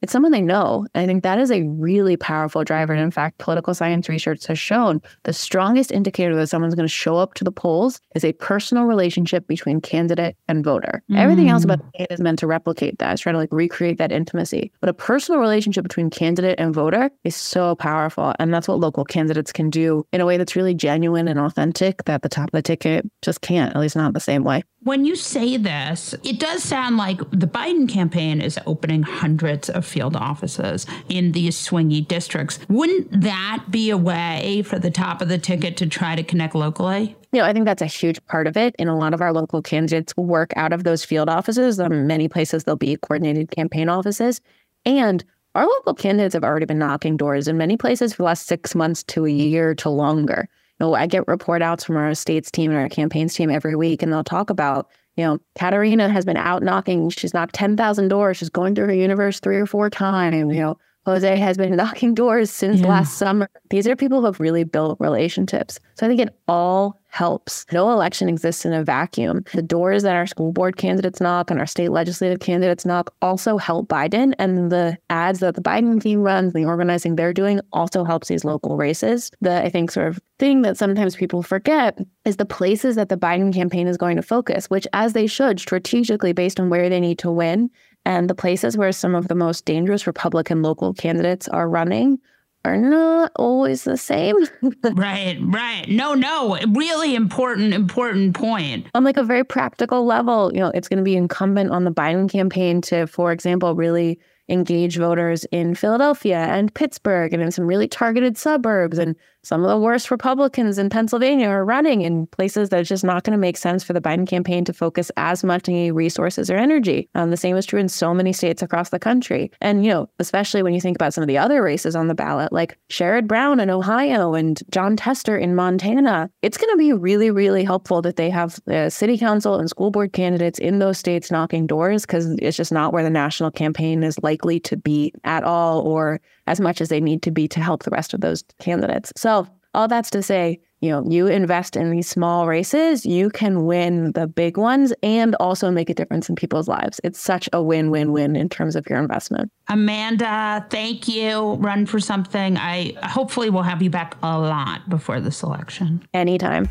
it's someone they know. And I think that is a really powerful driver. And in fact, political science research has shown the strongest indicator that someone's going to show up to the polls is a personal relationship between candidate and voter. Mm. Everything else about the campaign is meant to replicate that. It's trying to like recreate that intimacy. But a personal relationship between candidate and voter is so powerful. And that's what local candidates can do in a way that's really genuine and authentic that the top of the ticket just can't, at least not the same way. When you say this, it does sound like the Biden campaign is opening hundreds of field offices in these swingy districts. Wouldn't that be a way for the top of the ticket to try to connect locally? You know, I think that's a huge part of it. And a lot of our local candidates will work out of those field offices. In many places, there'll be coordinated campaign offices. And our local candidates have already been knocking doors in many places for the last six months to a year to longer. You know, I get report outs from our estates team and our campaigns team every week, and they'll talk about, you know, Katerina has been out knocking. She's knocked ten thousand doors. She's going through her universe three or four times. You know, Jose has been knocking doors since yeah. last summer. These are people who have really built relationships. So I think it all helps. No election exists in a vacuum. The doors that our school board candidates knock and our state legislative candidates knock also help Biden. And the ads that the Biden team runs, the organizing they're doing also helps these local races. The, I think, sort of thing that sometimes people forget is the places that the Biden campaign is going to focus, which as they should, strategically based on where they need to win. And the places where some of the most dangerous Republican local candidates are running are not always the same. Right, right. No, no. Really important, important point. On like a very practical level, you know, it's going to be incumbent on the Biden campaign to, for example, really engage voters in Philadelphia and Pittsburgh and in some really targeted suburbs. And some of the worst Republicans in Pennsylvania are running in places that it's just not going to make sense for the Biden campaign to focus as much any resources or energy. Um, the same is true in so many states across the country. And, you know, especially when you think about some of the other races on the ballot, like Sherrod Brown in Ohio and Jon Tester in Montana, it's going to be really, really helpful that they have the city council and school board candidates in those states knocking doors, because it's just not where the national campaign is likely to be at all, or as much as they need to be to help the rest of those candidates. So all that's to say, you know, you invest in these small races, you can win the big ones and also make a difference in people's lives. It's such a win-win-win in terms of your investment. Amanda, thank you. Run for something. I hopefully will have you back a lot before this election. Anytime.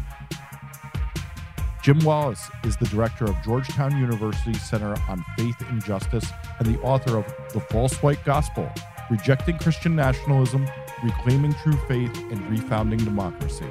Jim Wallis is the director of Georgetown University's Center on Faith and Justice and the author of The False White Gospel, Rejecting Christian Nationalism, Reclaiming True Faith, and Refounding Democracy.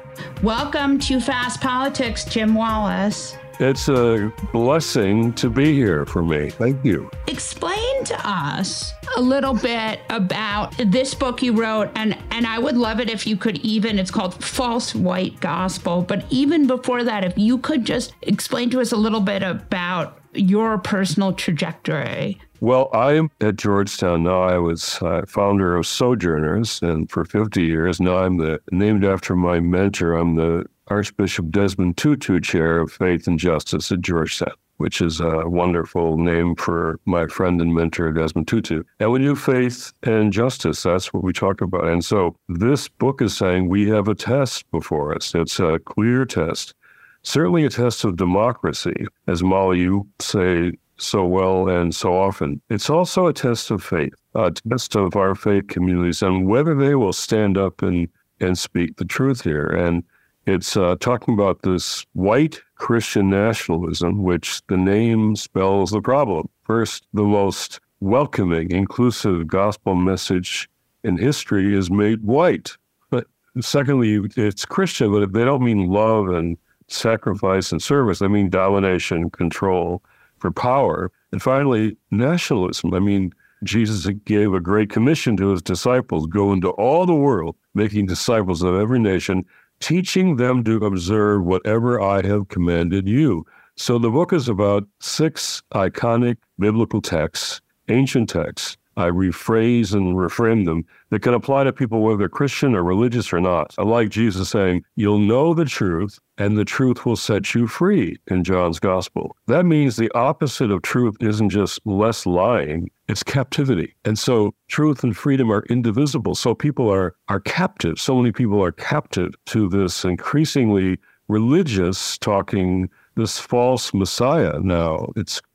Welcome to Fast Politics, Jim Wallis. It's a blessing to be here for me. Thank you. Explain to us a little bit about this book you wrote, and, and I would love it if you could even, it's called False White Gospel, but even before that, if you could just explain to us a little bit about your personal trajectory. Well, I'm at Georgetown now. I was uh, founder of Sojourners, and for fifty years now I'm the named after my mentor. I'm the Archbishop Desmond Tutu Chair of Faith and Justice at Georgetown, which is a wonderful name for my friend and mentor, Desmond Tutu. And we do faith and justice. That's what we talk about. And so this book is saying we have a test before us. It's a clear test, certainly a test of democracy, as Molly, you say so well and so often. It's also a test of faith, a test of our faith communities and whether they will stand up and, and speak the truth here. And it's uh, talking about this white Christian nationalism, which the name spells the problem. First, the most welcoming, inclusive gospel message in history is made white. But secondly, it's Christian, but they don't mean love and sacrifice and service. They mean domination, control for power. And finally, nationalism. I mean, Jesus gave a great commission to his disciples, go into all the world, making disciples of every nation, teaching them to observe whatever I have commanded you. So the book is about six iconic biblical texts, ancient texts. I rephrase and reframe them that can apply to people whether they're Christian or religious or not. I like Jesus saying, you'll know the truth and the truth will set you free in John's gospel. That means the opposite of truth isn't just less lying, it's captivity. And so truth and freedom are indivisible. So people are, are captive. So many people are captive to this increasingly religious talking, this false Messiah now. It's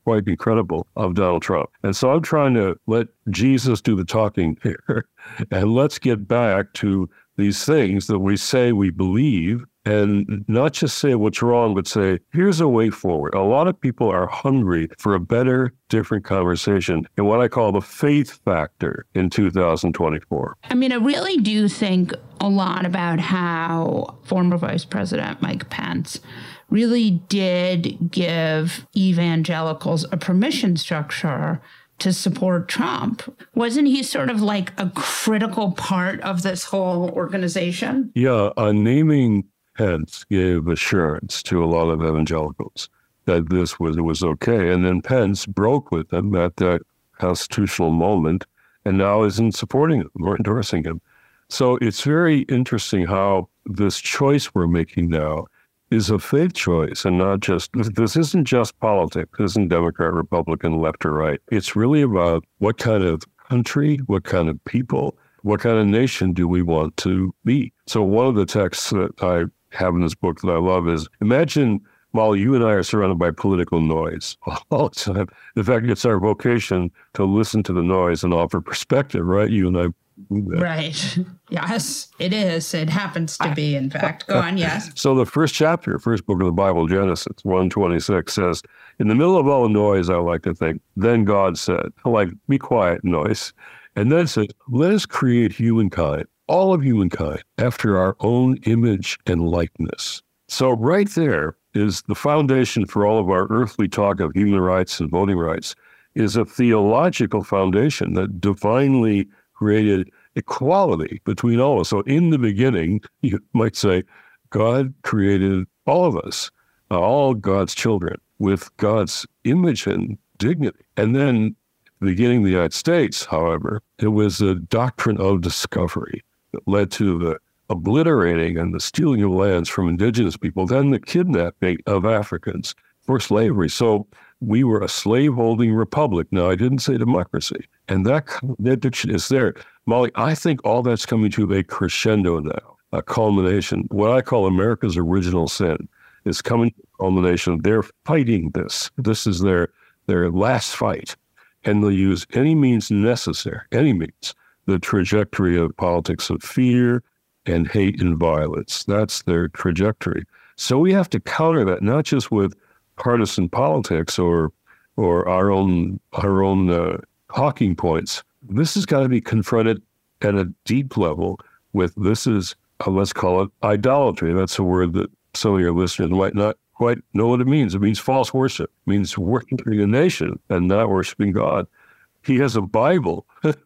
quite incredible of Donald Trump. And so I'm trying to let Jesus do the talking here. And let's get back to these things that we say we believe, and not just say what's wrong, but say, here's a way forward. A lot of people are hungry for a better, different conversation in what I call the faith factor in two thousand twenty-four. I mean, I really do think a lot about how former Vice President Mike Pence really did give evangelicals a permission structure to support Trump. Wasn't he sort of like a critical part of this whole organization? Yeah, uh, naming Pence gave assurance to a lot of evangelicals that this was was okay. And then Pence broke with them at that constitutional moment and now isn't supporting him or endorsing him. So it's very interesting how this choice we're making now is a faith choice and not just, this isn't just politics. This isn't Democrat, Republican, left or right. It's really about what kind of country, what kind of people, what kind of nation do we want to be? So one of the texts that I have in this book that I love is, imagine, Molly, you and I are surrounded by political noise all the time. In fact, it's our vocation to listen to the noise and offer perspective, right? You and I. Right. Yes, it is. It happens to be, in fact. Go on, yes. So the first chapter, first book of the Bible, Genesis one twenty-six says, in the middle of all the noise, I like to think, then God said, like, be quiet, noise. And then it says, let us create humankind, all of humankind, after our own image and likeness. So right there is the foundation for all of our earthly talk of human rights and voting rights, is a theological foundation that divinely created equality between all of us. So in the beginning, you might say, God created all of us, uh, all God's children, with God's image and dignity. And then at the beginning of the United States, however, it was a doctrine of discovery that led to the obliterating and the stealing of lands from indigenous people, then the kidnapping of Africans for slavery. So we were a slave-holding republic. Now, I didn't say democracy. And that contradiction is there. Molly, I think all that's coming to a crescendo now, a culmination. What I call America's original sin is coming to a culmination. They're fighting this. This is their, their last fight. And they'll use any means necessary, any means, the trajectory of politics of fear and hate and violence. That's their trajectory. So we have to counter that, not just with partisan politics or or our own our own uh, talking points. This has got to be confronted at a deep level with, this is, uh, let's call it idolatry. That's a word that some of your listeners might not quite know what it means. It means false worship. It means worshiping a nation and not worshiping God. He has a Bible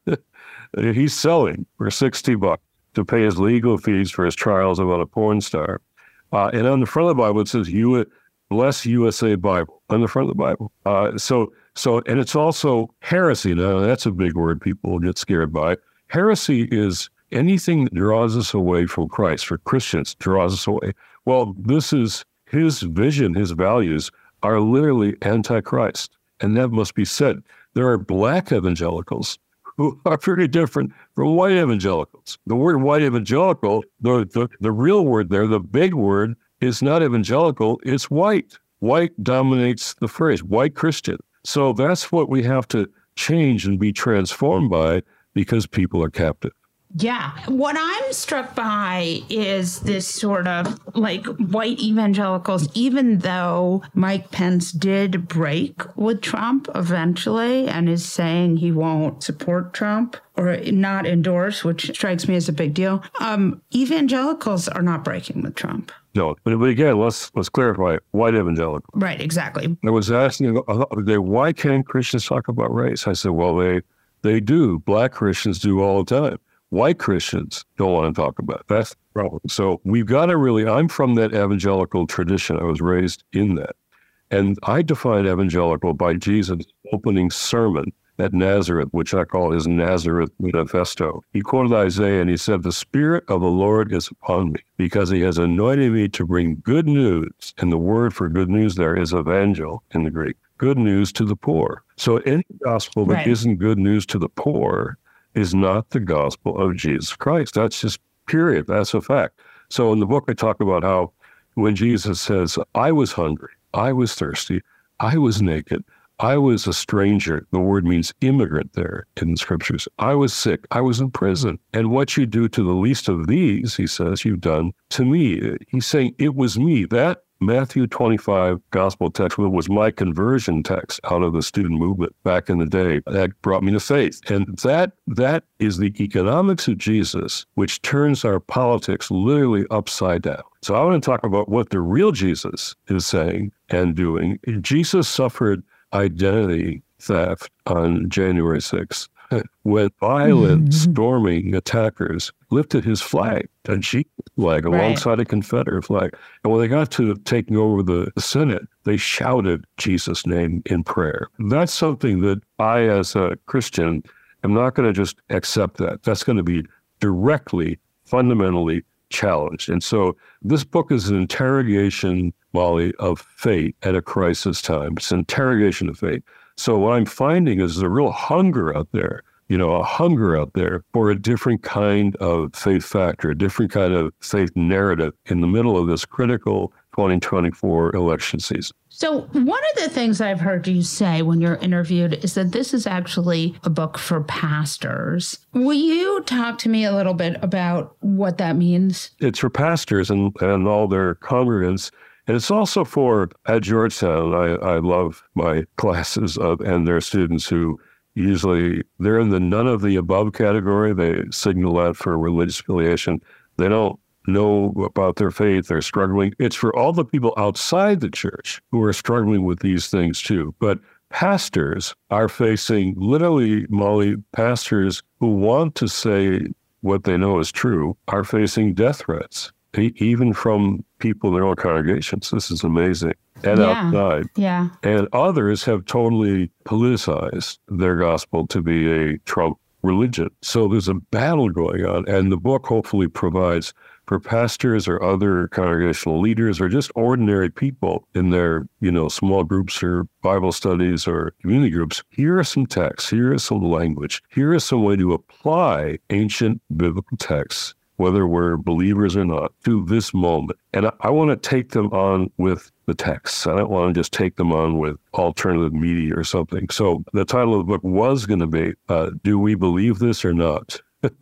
he's selling for sixty bucks to pay his legal fees for his trials about a porn star. Uh, and on the front of the Bible, it says, you Bless U S A Bible, on the front of the Bible. Uh, so, so, and it's also heresy. Now, that's a big word people get scared by. Heresy is anything that draws us away from Christ. For Christians, draws us away. Well, this is his vision, his values are literally anti-Christ. And that must be said. There are black evangelicals who are very different from white evangelicals. The word white evangelical, the, the, the real word there, the big word, is not evangelical, it's white. White dominates the phrase, white Christian. So that's what we have to change and be transformed by, because people are captive. Yeah. What I'm struck by is this sort of like white evangelicals, even though Mike Pence did break with Trump eventually and is saying he won't support Trump or not endorse, which strikes me as a big deal. Um, evangelicals are not breaking with Trump. No, but, but again, let's let's clarify, white evangelical. Right, exactly. I was asking, why can't Christians talk about race? I said, well, they they do. Black Christians do all the time. White Christians don't want to talk about it. That's the problem. So we've got to really, I'm from that evangelical tradition. I was raised in that. And I define evangelical by Jesus' opening sermon at Nazareth, which I call his Nazareth Manifesto. He quoted Isaiah and he said, the Spirit of the Lord is upon me because he has anointed me to bring good news. And the word for good news there is evangel in the Greek, good news to the poor. So any gospel that right. isn't good news to the poor is not the gospel of Jesus Christ. That's just period. That's a fact. So in the book, I talk about how when Jesus says, I was hungry, I was thirsty, I was naked, I was a stranger. The word means immigrant there in the scriptures. I was sick. I was in prison. And what you do to the least of these, he says, you've done to me. He's saying it was me. That Matthew twenty-five gospel text was my conversion text out of the student movement back in the day. That brought me to faith. And that that is the economics of Jesus, which turns our politics literally upside down. So I want to talk about what the real Jesus is saying and doing. Jesus suffered identity theft on January sixth when violent, mm-hmm. storming attackers lifted his flag, a G flag, right. alongside a Confederate flag. And when they got to taking over the Senate, they shouted Jesus' name in prayer. That's something that I, as a Christian, am not going to just accept that. That's going to be directly, fundamentally challenged. And so this book is an interrogation, Molly, of faith at a crisis time. It's an interrogation of faith. So what I'm finding is a real hunger out there, you know, a hunger out there for a different kind of faith factor, a different kind of faith narrative in the middle of this critical twenty twenty-four election season. So one of the things I've heard you say when you're interviewed is that this is actually a book for pastors. Will you talk to me a little bit about what that means? It's for pastors and, and all their congregants. And it's also for, at Georgetown, I, I love my classes of, and their students who usually, they're in the none of the above category. They signal that for religious affiliation. They don't know about their faith. They're struggling. It's for all the people outside the church who are struggling with these things too. But pastors are facing, literally, Molly, pastors who want to say what they know is true are facing death threats, even from people in their own congregations. This is amazing. And yeah. outside. Yeah. And others have totally politicized their gospel to be a Trump religion. So there's a battle going on. And the book hopefully provides for pastors or other congregational leaders or just ordinary people in their, you know, small groups or Bible studies or community groups. Here are some texts. Here is some language. Here is some way to apply ancient biblical texts, whether we're believers or not, to this moment. And I, I want to take them on with the texts. I don't want to just take them on with alternative media or something. So the title of the book was going to be, uh, Do We Believe This or Not?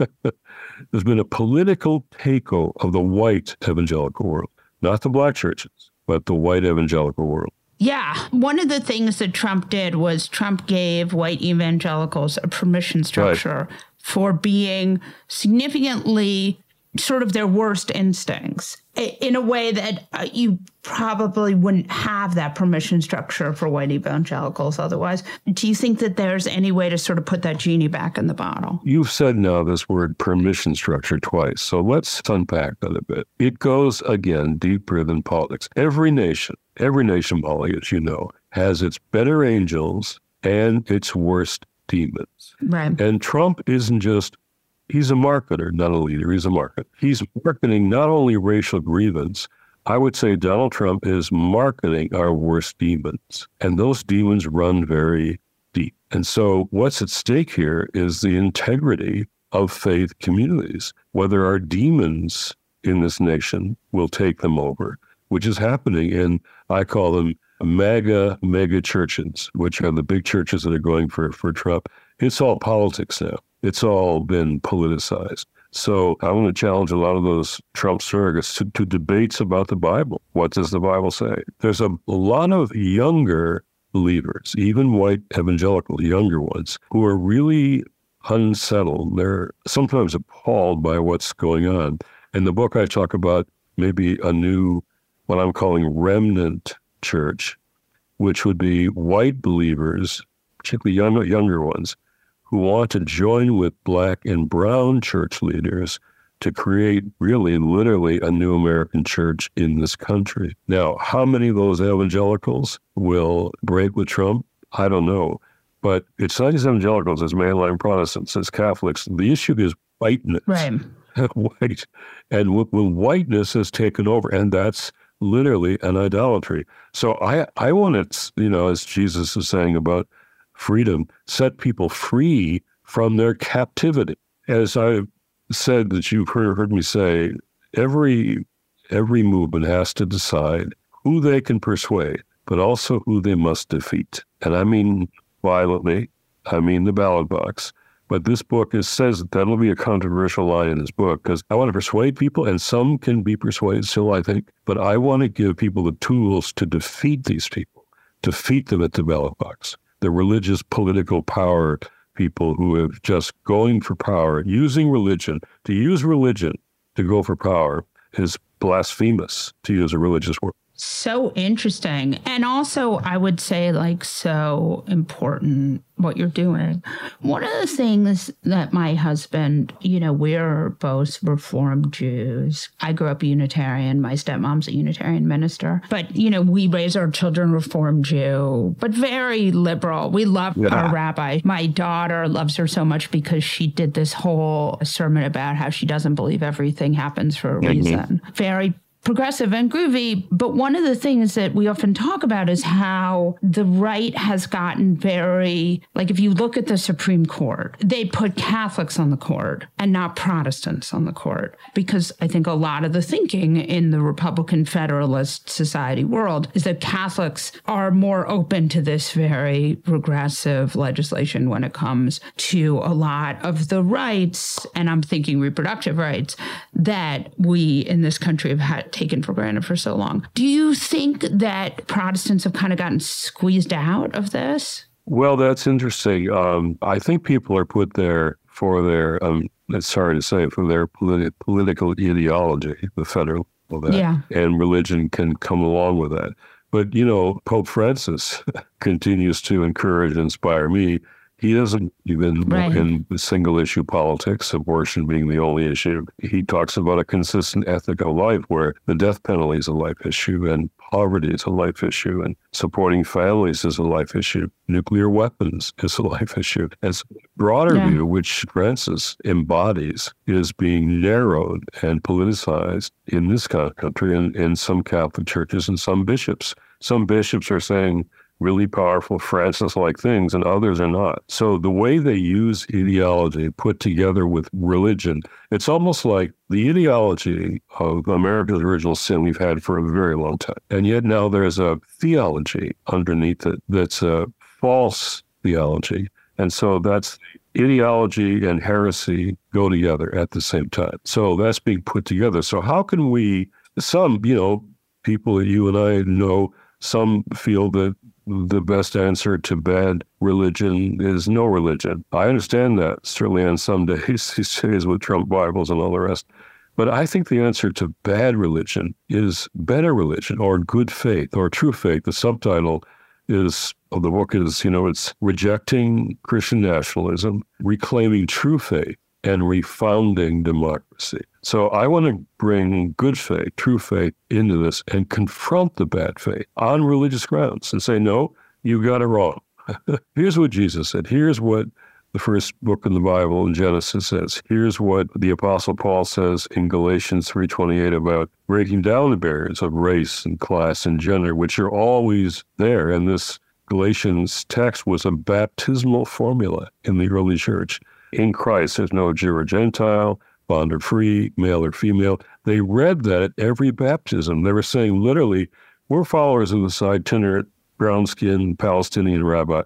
There's been a political takeover of the white evangelical world, not the black churches, but the white evangelical world. Yeah. One of the things that Trump did was Trump gave white evangelicals a permission structure right. for being significantly sort of their worst instincts in a way that uh, you probably wouldn't have that permission structure for white evangelicals otherwise. Do you think that there's any way to sort of put that genie back in the bottle? You've said now this word permission structure twice, so let's unpack that a bit. It goes, again, deeper than politics. Every nation, every nation, Molly, as you know, has its better angels and its worst demons. Right. And Trump isn't just He's a marketer, not a leader. He's a marketer. He's marketing not only racial grievance. I would say Donald Trump is marketing our worst demons. And those demons run very deep. And so what's at stake here is the integrity of faith communities, whether our demons in this nation will take them over, which is happening in, I call them mega, mega churches, which are the big churches that are going for, for Trump. It's all politics now. It's all been politicized. So I want to challenge a lot of those Trump surrogates to, to debates about the Bible. What does the Bible say? There's a, a lot of younger believers, even white evangelical, younger ones, who are really unsettled. They're sometimes appalled by what's going on. In the book, I talk about maybe a new, what I'm calling remnant church, which would be white believers, particularly young, younger ones, who want to join with black and brown church leaders to create really, literally a new American church in this country. Now, how many of those evangelicals will break with Trump? I don't know. But it's not as evangelicals, as mainline Protestants, as Catholics. The issue is whiteness. Right. White. And when whiteness has taken over, and that's literally an idolatry. So I, I want to, you know, as Jesus is saying about freedom, set people free from their captivity. As I said that you've heard, heard me say, every every movement has to decide who they can persuade, but also who they must defeat. and I mean violently, I mean the ballot box. But this book is, says that that'll be a controversial line in this book, because I want to persuade people, and some can be persuaded still, I think, but I want to give people the tools to defeat these people, defeat them at the ballot box. The religious political power people who have just going for power, using religion, to use religion to go for power is blasphemous, to use a religious word. So interesting. And also, I would say, like, so important what you're doing. One of the things that my husband, you know, we're both Reformed Jews. I grew up Unitarian. My stepmom's a Unitarian minister. But, you know, we raise our children Reformed Jew, but very liberal. We love yeah. our rabbi. My daughter loves her so much because she did this whole sermon about how she doesn't believe everything happens for a reason. Mm-hmm. Very progressive and groovy. But one of the things that we often talk about is how the right has gotten very, like, if you look at the Supreme Court, they put Catholics on the court and not Protestants on the court. Because I think a lot of the thinking in the Republican Federalist Society world is that Catholics are more open to this very progressive legislation when it comes to a lot of the rights, and I'm thinking reproductive rights, that we in this country have had taken for granted for so long. Do you think that Protestants have kind of gotten squeezed out of this? Well, that's interesting. Um, I think people are put there for their, um, it's sorry to say, for their politi- political ideology, the federal, that, yeah. and religion can come along with that. But, you know, Pope Francis continues to encourage and inspire me. He doesn't even right. in single issue politics, abortion being the only issue. He talks about a consistent ethic of life where the death penalty is a life issue and poverty is a life issue and supporting families is a life issue. Nuclear weapons is a life issue. And so the broader yeah. view, which Francis embodies, is being narrowed and politicized in this country and in some Catholic churches and some bishops. Some bishops are saying really powerful Francis-like things, and others are not. So the way they use ideology put together with religion, it's almost like the ideology of America's original sin we've had for a very long time. And yet now there's a theology underneath it that's a false theology. And so that's ideology and heresy go together at the same time. So that's being put together. So how can we, some, you know, people that you and I know, some feel that the best answer to bad religion is no religion. I understand that, certainly on some days, these days with Trump Bibles and all the rest. But I think the answer to bad religion is better religion or good faith or true faith. The subtitle is of the book is, you know, it's rejecting Christian nationalism, reclaiming true faith, and refounding democracy. So I want to bring good faith, true faith into this and confront the bad faith on religious grounds and say, no, you got it wrong. Here's what Jesus said. Here's what the first book in the Bible in Genesis says. Here's what the Apostle Paul says in Galatians three twenty-eight about breaking down the barriers of race and class and gender, which are always there. And this Galatians text was a baptismal formula in the early church. In Christ, there's no Jew or Gentile, bond or free, male or female. They read that at every baptism. They were saying literally, we're followers of this itinerant, brown-skinned Palestinian rabbi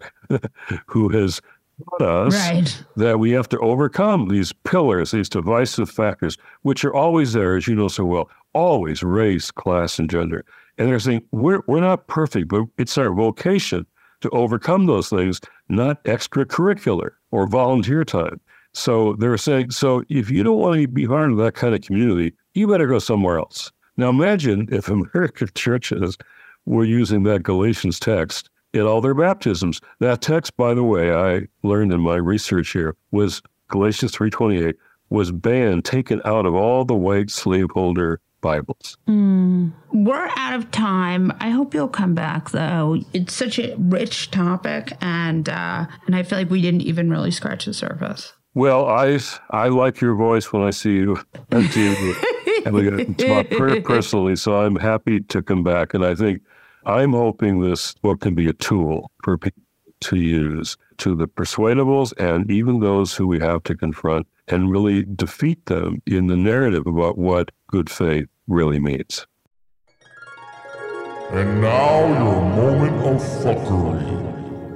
who has taught us right. that we have to overcome these pillars, these divisive factors, which are always there, as you know so well, always race, class, and gender. And they're saying, we're, we're not perfect, but it's our vocation to overcome those things, not extracurricular or volunteer time. So they're saying, so if you don't want to be part of that kind of community, you better go somewhere else. Now imagine if American churches were using that Galatians text in all their baptisms. That text, by the way, I learned in my research here, was Galatians three twenty-eight, was banned, taken out of all the white slaveholder Bibles. Mm. We're out of time. I hope you'll come back, though. It's such a rich topic, and uh, and I feel like we didn't even really scratch the surface. Well, I I like your voice when I see you on T V. And we get to talk personally, so I'm happy to come back. And I think I'm hoping this book can be a tool for people to use to the persuadables and even those who we have to confront and really defeat them in the narrative about what good faith really means. And now your moment of fuckery.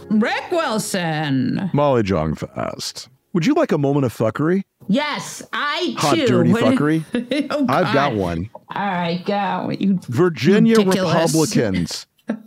Rick Wilson. Molly Jong-Fast. Would you like a moment of fuckery? Yes, I Hot, too. dirty What- fuckery? Oh, I've got God. one. All right, go. You Virginia ridiculous. Republicans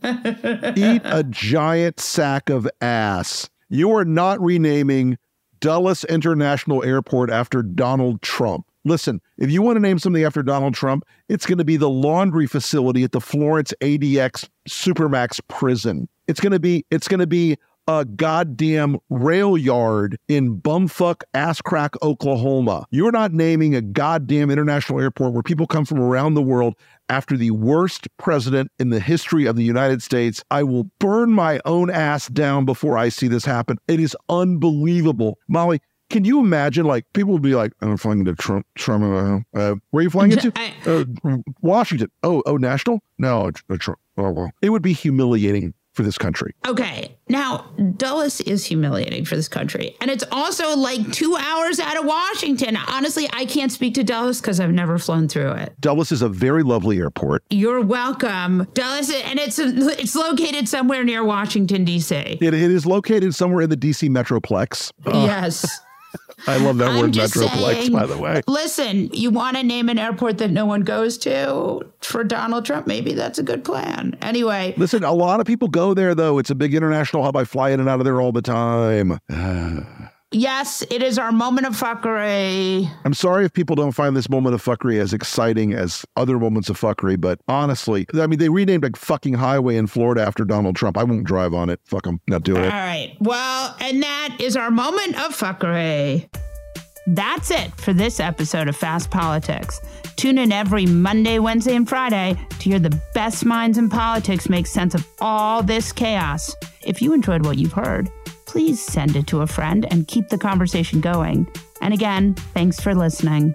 eat a giant sack of ass. You are not renaming Dulles International Airport after Donald Trump. Listen, if you want to name something after Donald Trump, it's going to be the laundry facility at the Florence A D X Supermax prison. It's going to be, it's going to be a goddamn rail yard in bumfuck ass crack, Oklahoma. You're not naming a goddamn international airport where people come from around the world after the worst president in the history of the United States. I will burn my own ass down before I see this happen. It is unbelievable. Molly, can you imagine, like, people would be like, I'm flying to Trump, Trump uh, uh, where are you flying into? Uh, Washington. Oh, oh, national? No, uh, Trump. Oh, well. It would be humiliating for this country. Okay, now Dulles is humiliating for this country, and it's also like two hours out of Washington. Honestly, I can't speak to Dulles because I've never flown through it. Dulles is a very lovely airport. You're welcome, Dulles, and it's it's located somewhere near Washington D C. It, it is located somewhere in the D C Metroplex. Uh, Yes. I love that I'm word, just Metroplex, saying, by the way. Listen, you want to name an airport that no one goes to for Donald Trump? Maybe that's a good plan. Anyway. Listen, a lot of people go there, though. It's a big international hub. I fly in and out of there all the time. Yes, it is our moment of fuckery. I'm sorry if people don't find this moment of fuckery as exciting as other moments of fuckery, but honestly, I mean, they renamed a fucking highway in Florida after Donald Trump. I won't drive on it. Fuck them. Not doing All it. right. Well, and that is our moment of fuckery. That's it for this episode of Fast Politics. Tune in every Monday, Wednesday, and Friday to hear the best minds in politics make sense of all this chaos. If you enjoyed what you've heard, please send it to a friend and keep the conversation going. And again, thanks for listening.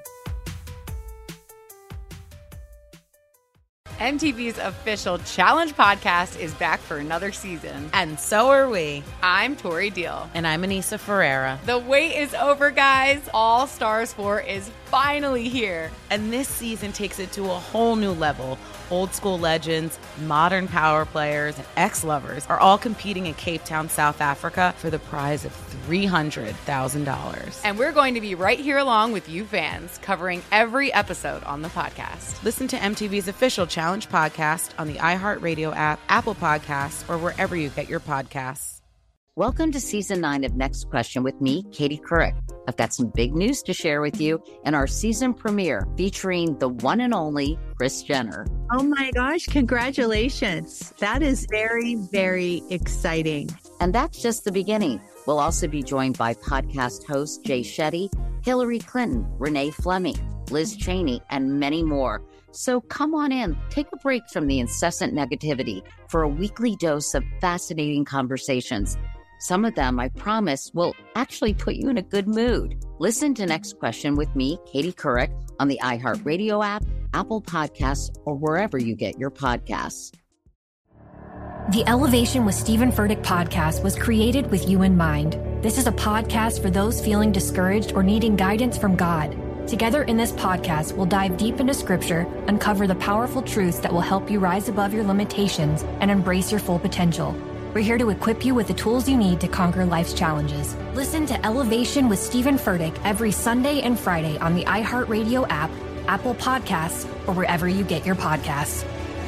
M T V's official Challenge podcast is back for another season. And so are we. I'm Tori Deal. And I'm Anissa Ferreira. The wait is over, guys. All Stars four is finally here. And this season takes it to a whole new level. Old school legends, modern power players, and ex-lovers are all competing in Cape Town, South Africa for the prize of three hundred thousand dollars. And we're going to be right here along with you fans, covering every episode on the podcast. Listen to M T V's official Challenge podcast on the iHeartRadio app, Apple Podcasts, or wherever you get your podcasts. Welcome to season nine of Next Question with me, Katie Couric. I've got some big news to share with you in our season premiere featuring the one and only Kris Jenner. Oh my gosh, congratulations. That is very, very exciting. And that's just the beginning. We'll also be joined by podcast host Jay Shetty, Hillary Clinton, Renee Fleming, Liz Cheney, and many more. So come on in, take a break from the incessant negativity for a weekly dose of fascinating conversations. Some of them, I promise, will actually put you in a good mood. Listen to Next Question with me, Katie Couric, on the iHeartRadio app, Apple Podcasts, or wherever you get your podcasts. The Elevation with Stephen Furtick podcast was created with you in mind. This is a podcast for those feeling discouraged or needing guidance from God. Together in this podcast, we'll dive deep into scripture, uncover the powerful truths that will help you rise above your limitations and embrace your full potential. We're here to equip you with the tools you need to conquer life's challenges. Listen to Elevation with Stephen Furtick every Sunday and Friday on the iHeartRadio app, Apple Podcasts, or wherever you get your podcasts.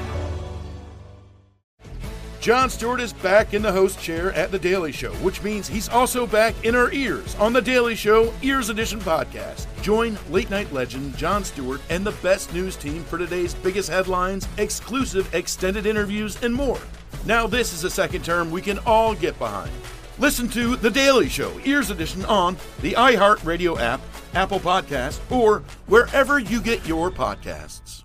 Jon Stewart is back in the host chair at The Daily Show, which means he's also back in our ears on The Daily Show Ears Edition podcast. Join late-night legend Jon Stewart and the best news team for today's biggest headlines, exclusive extended interviews, and more. Now this is a second term we can all get behind. Listen to The Daily Show Ears Edition on the iHeartRadio app, Apple Podcasts, or wherever you get your podcasts.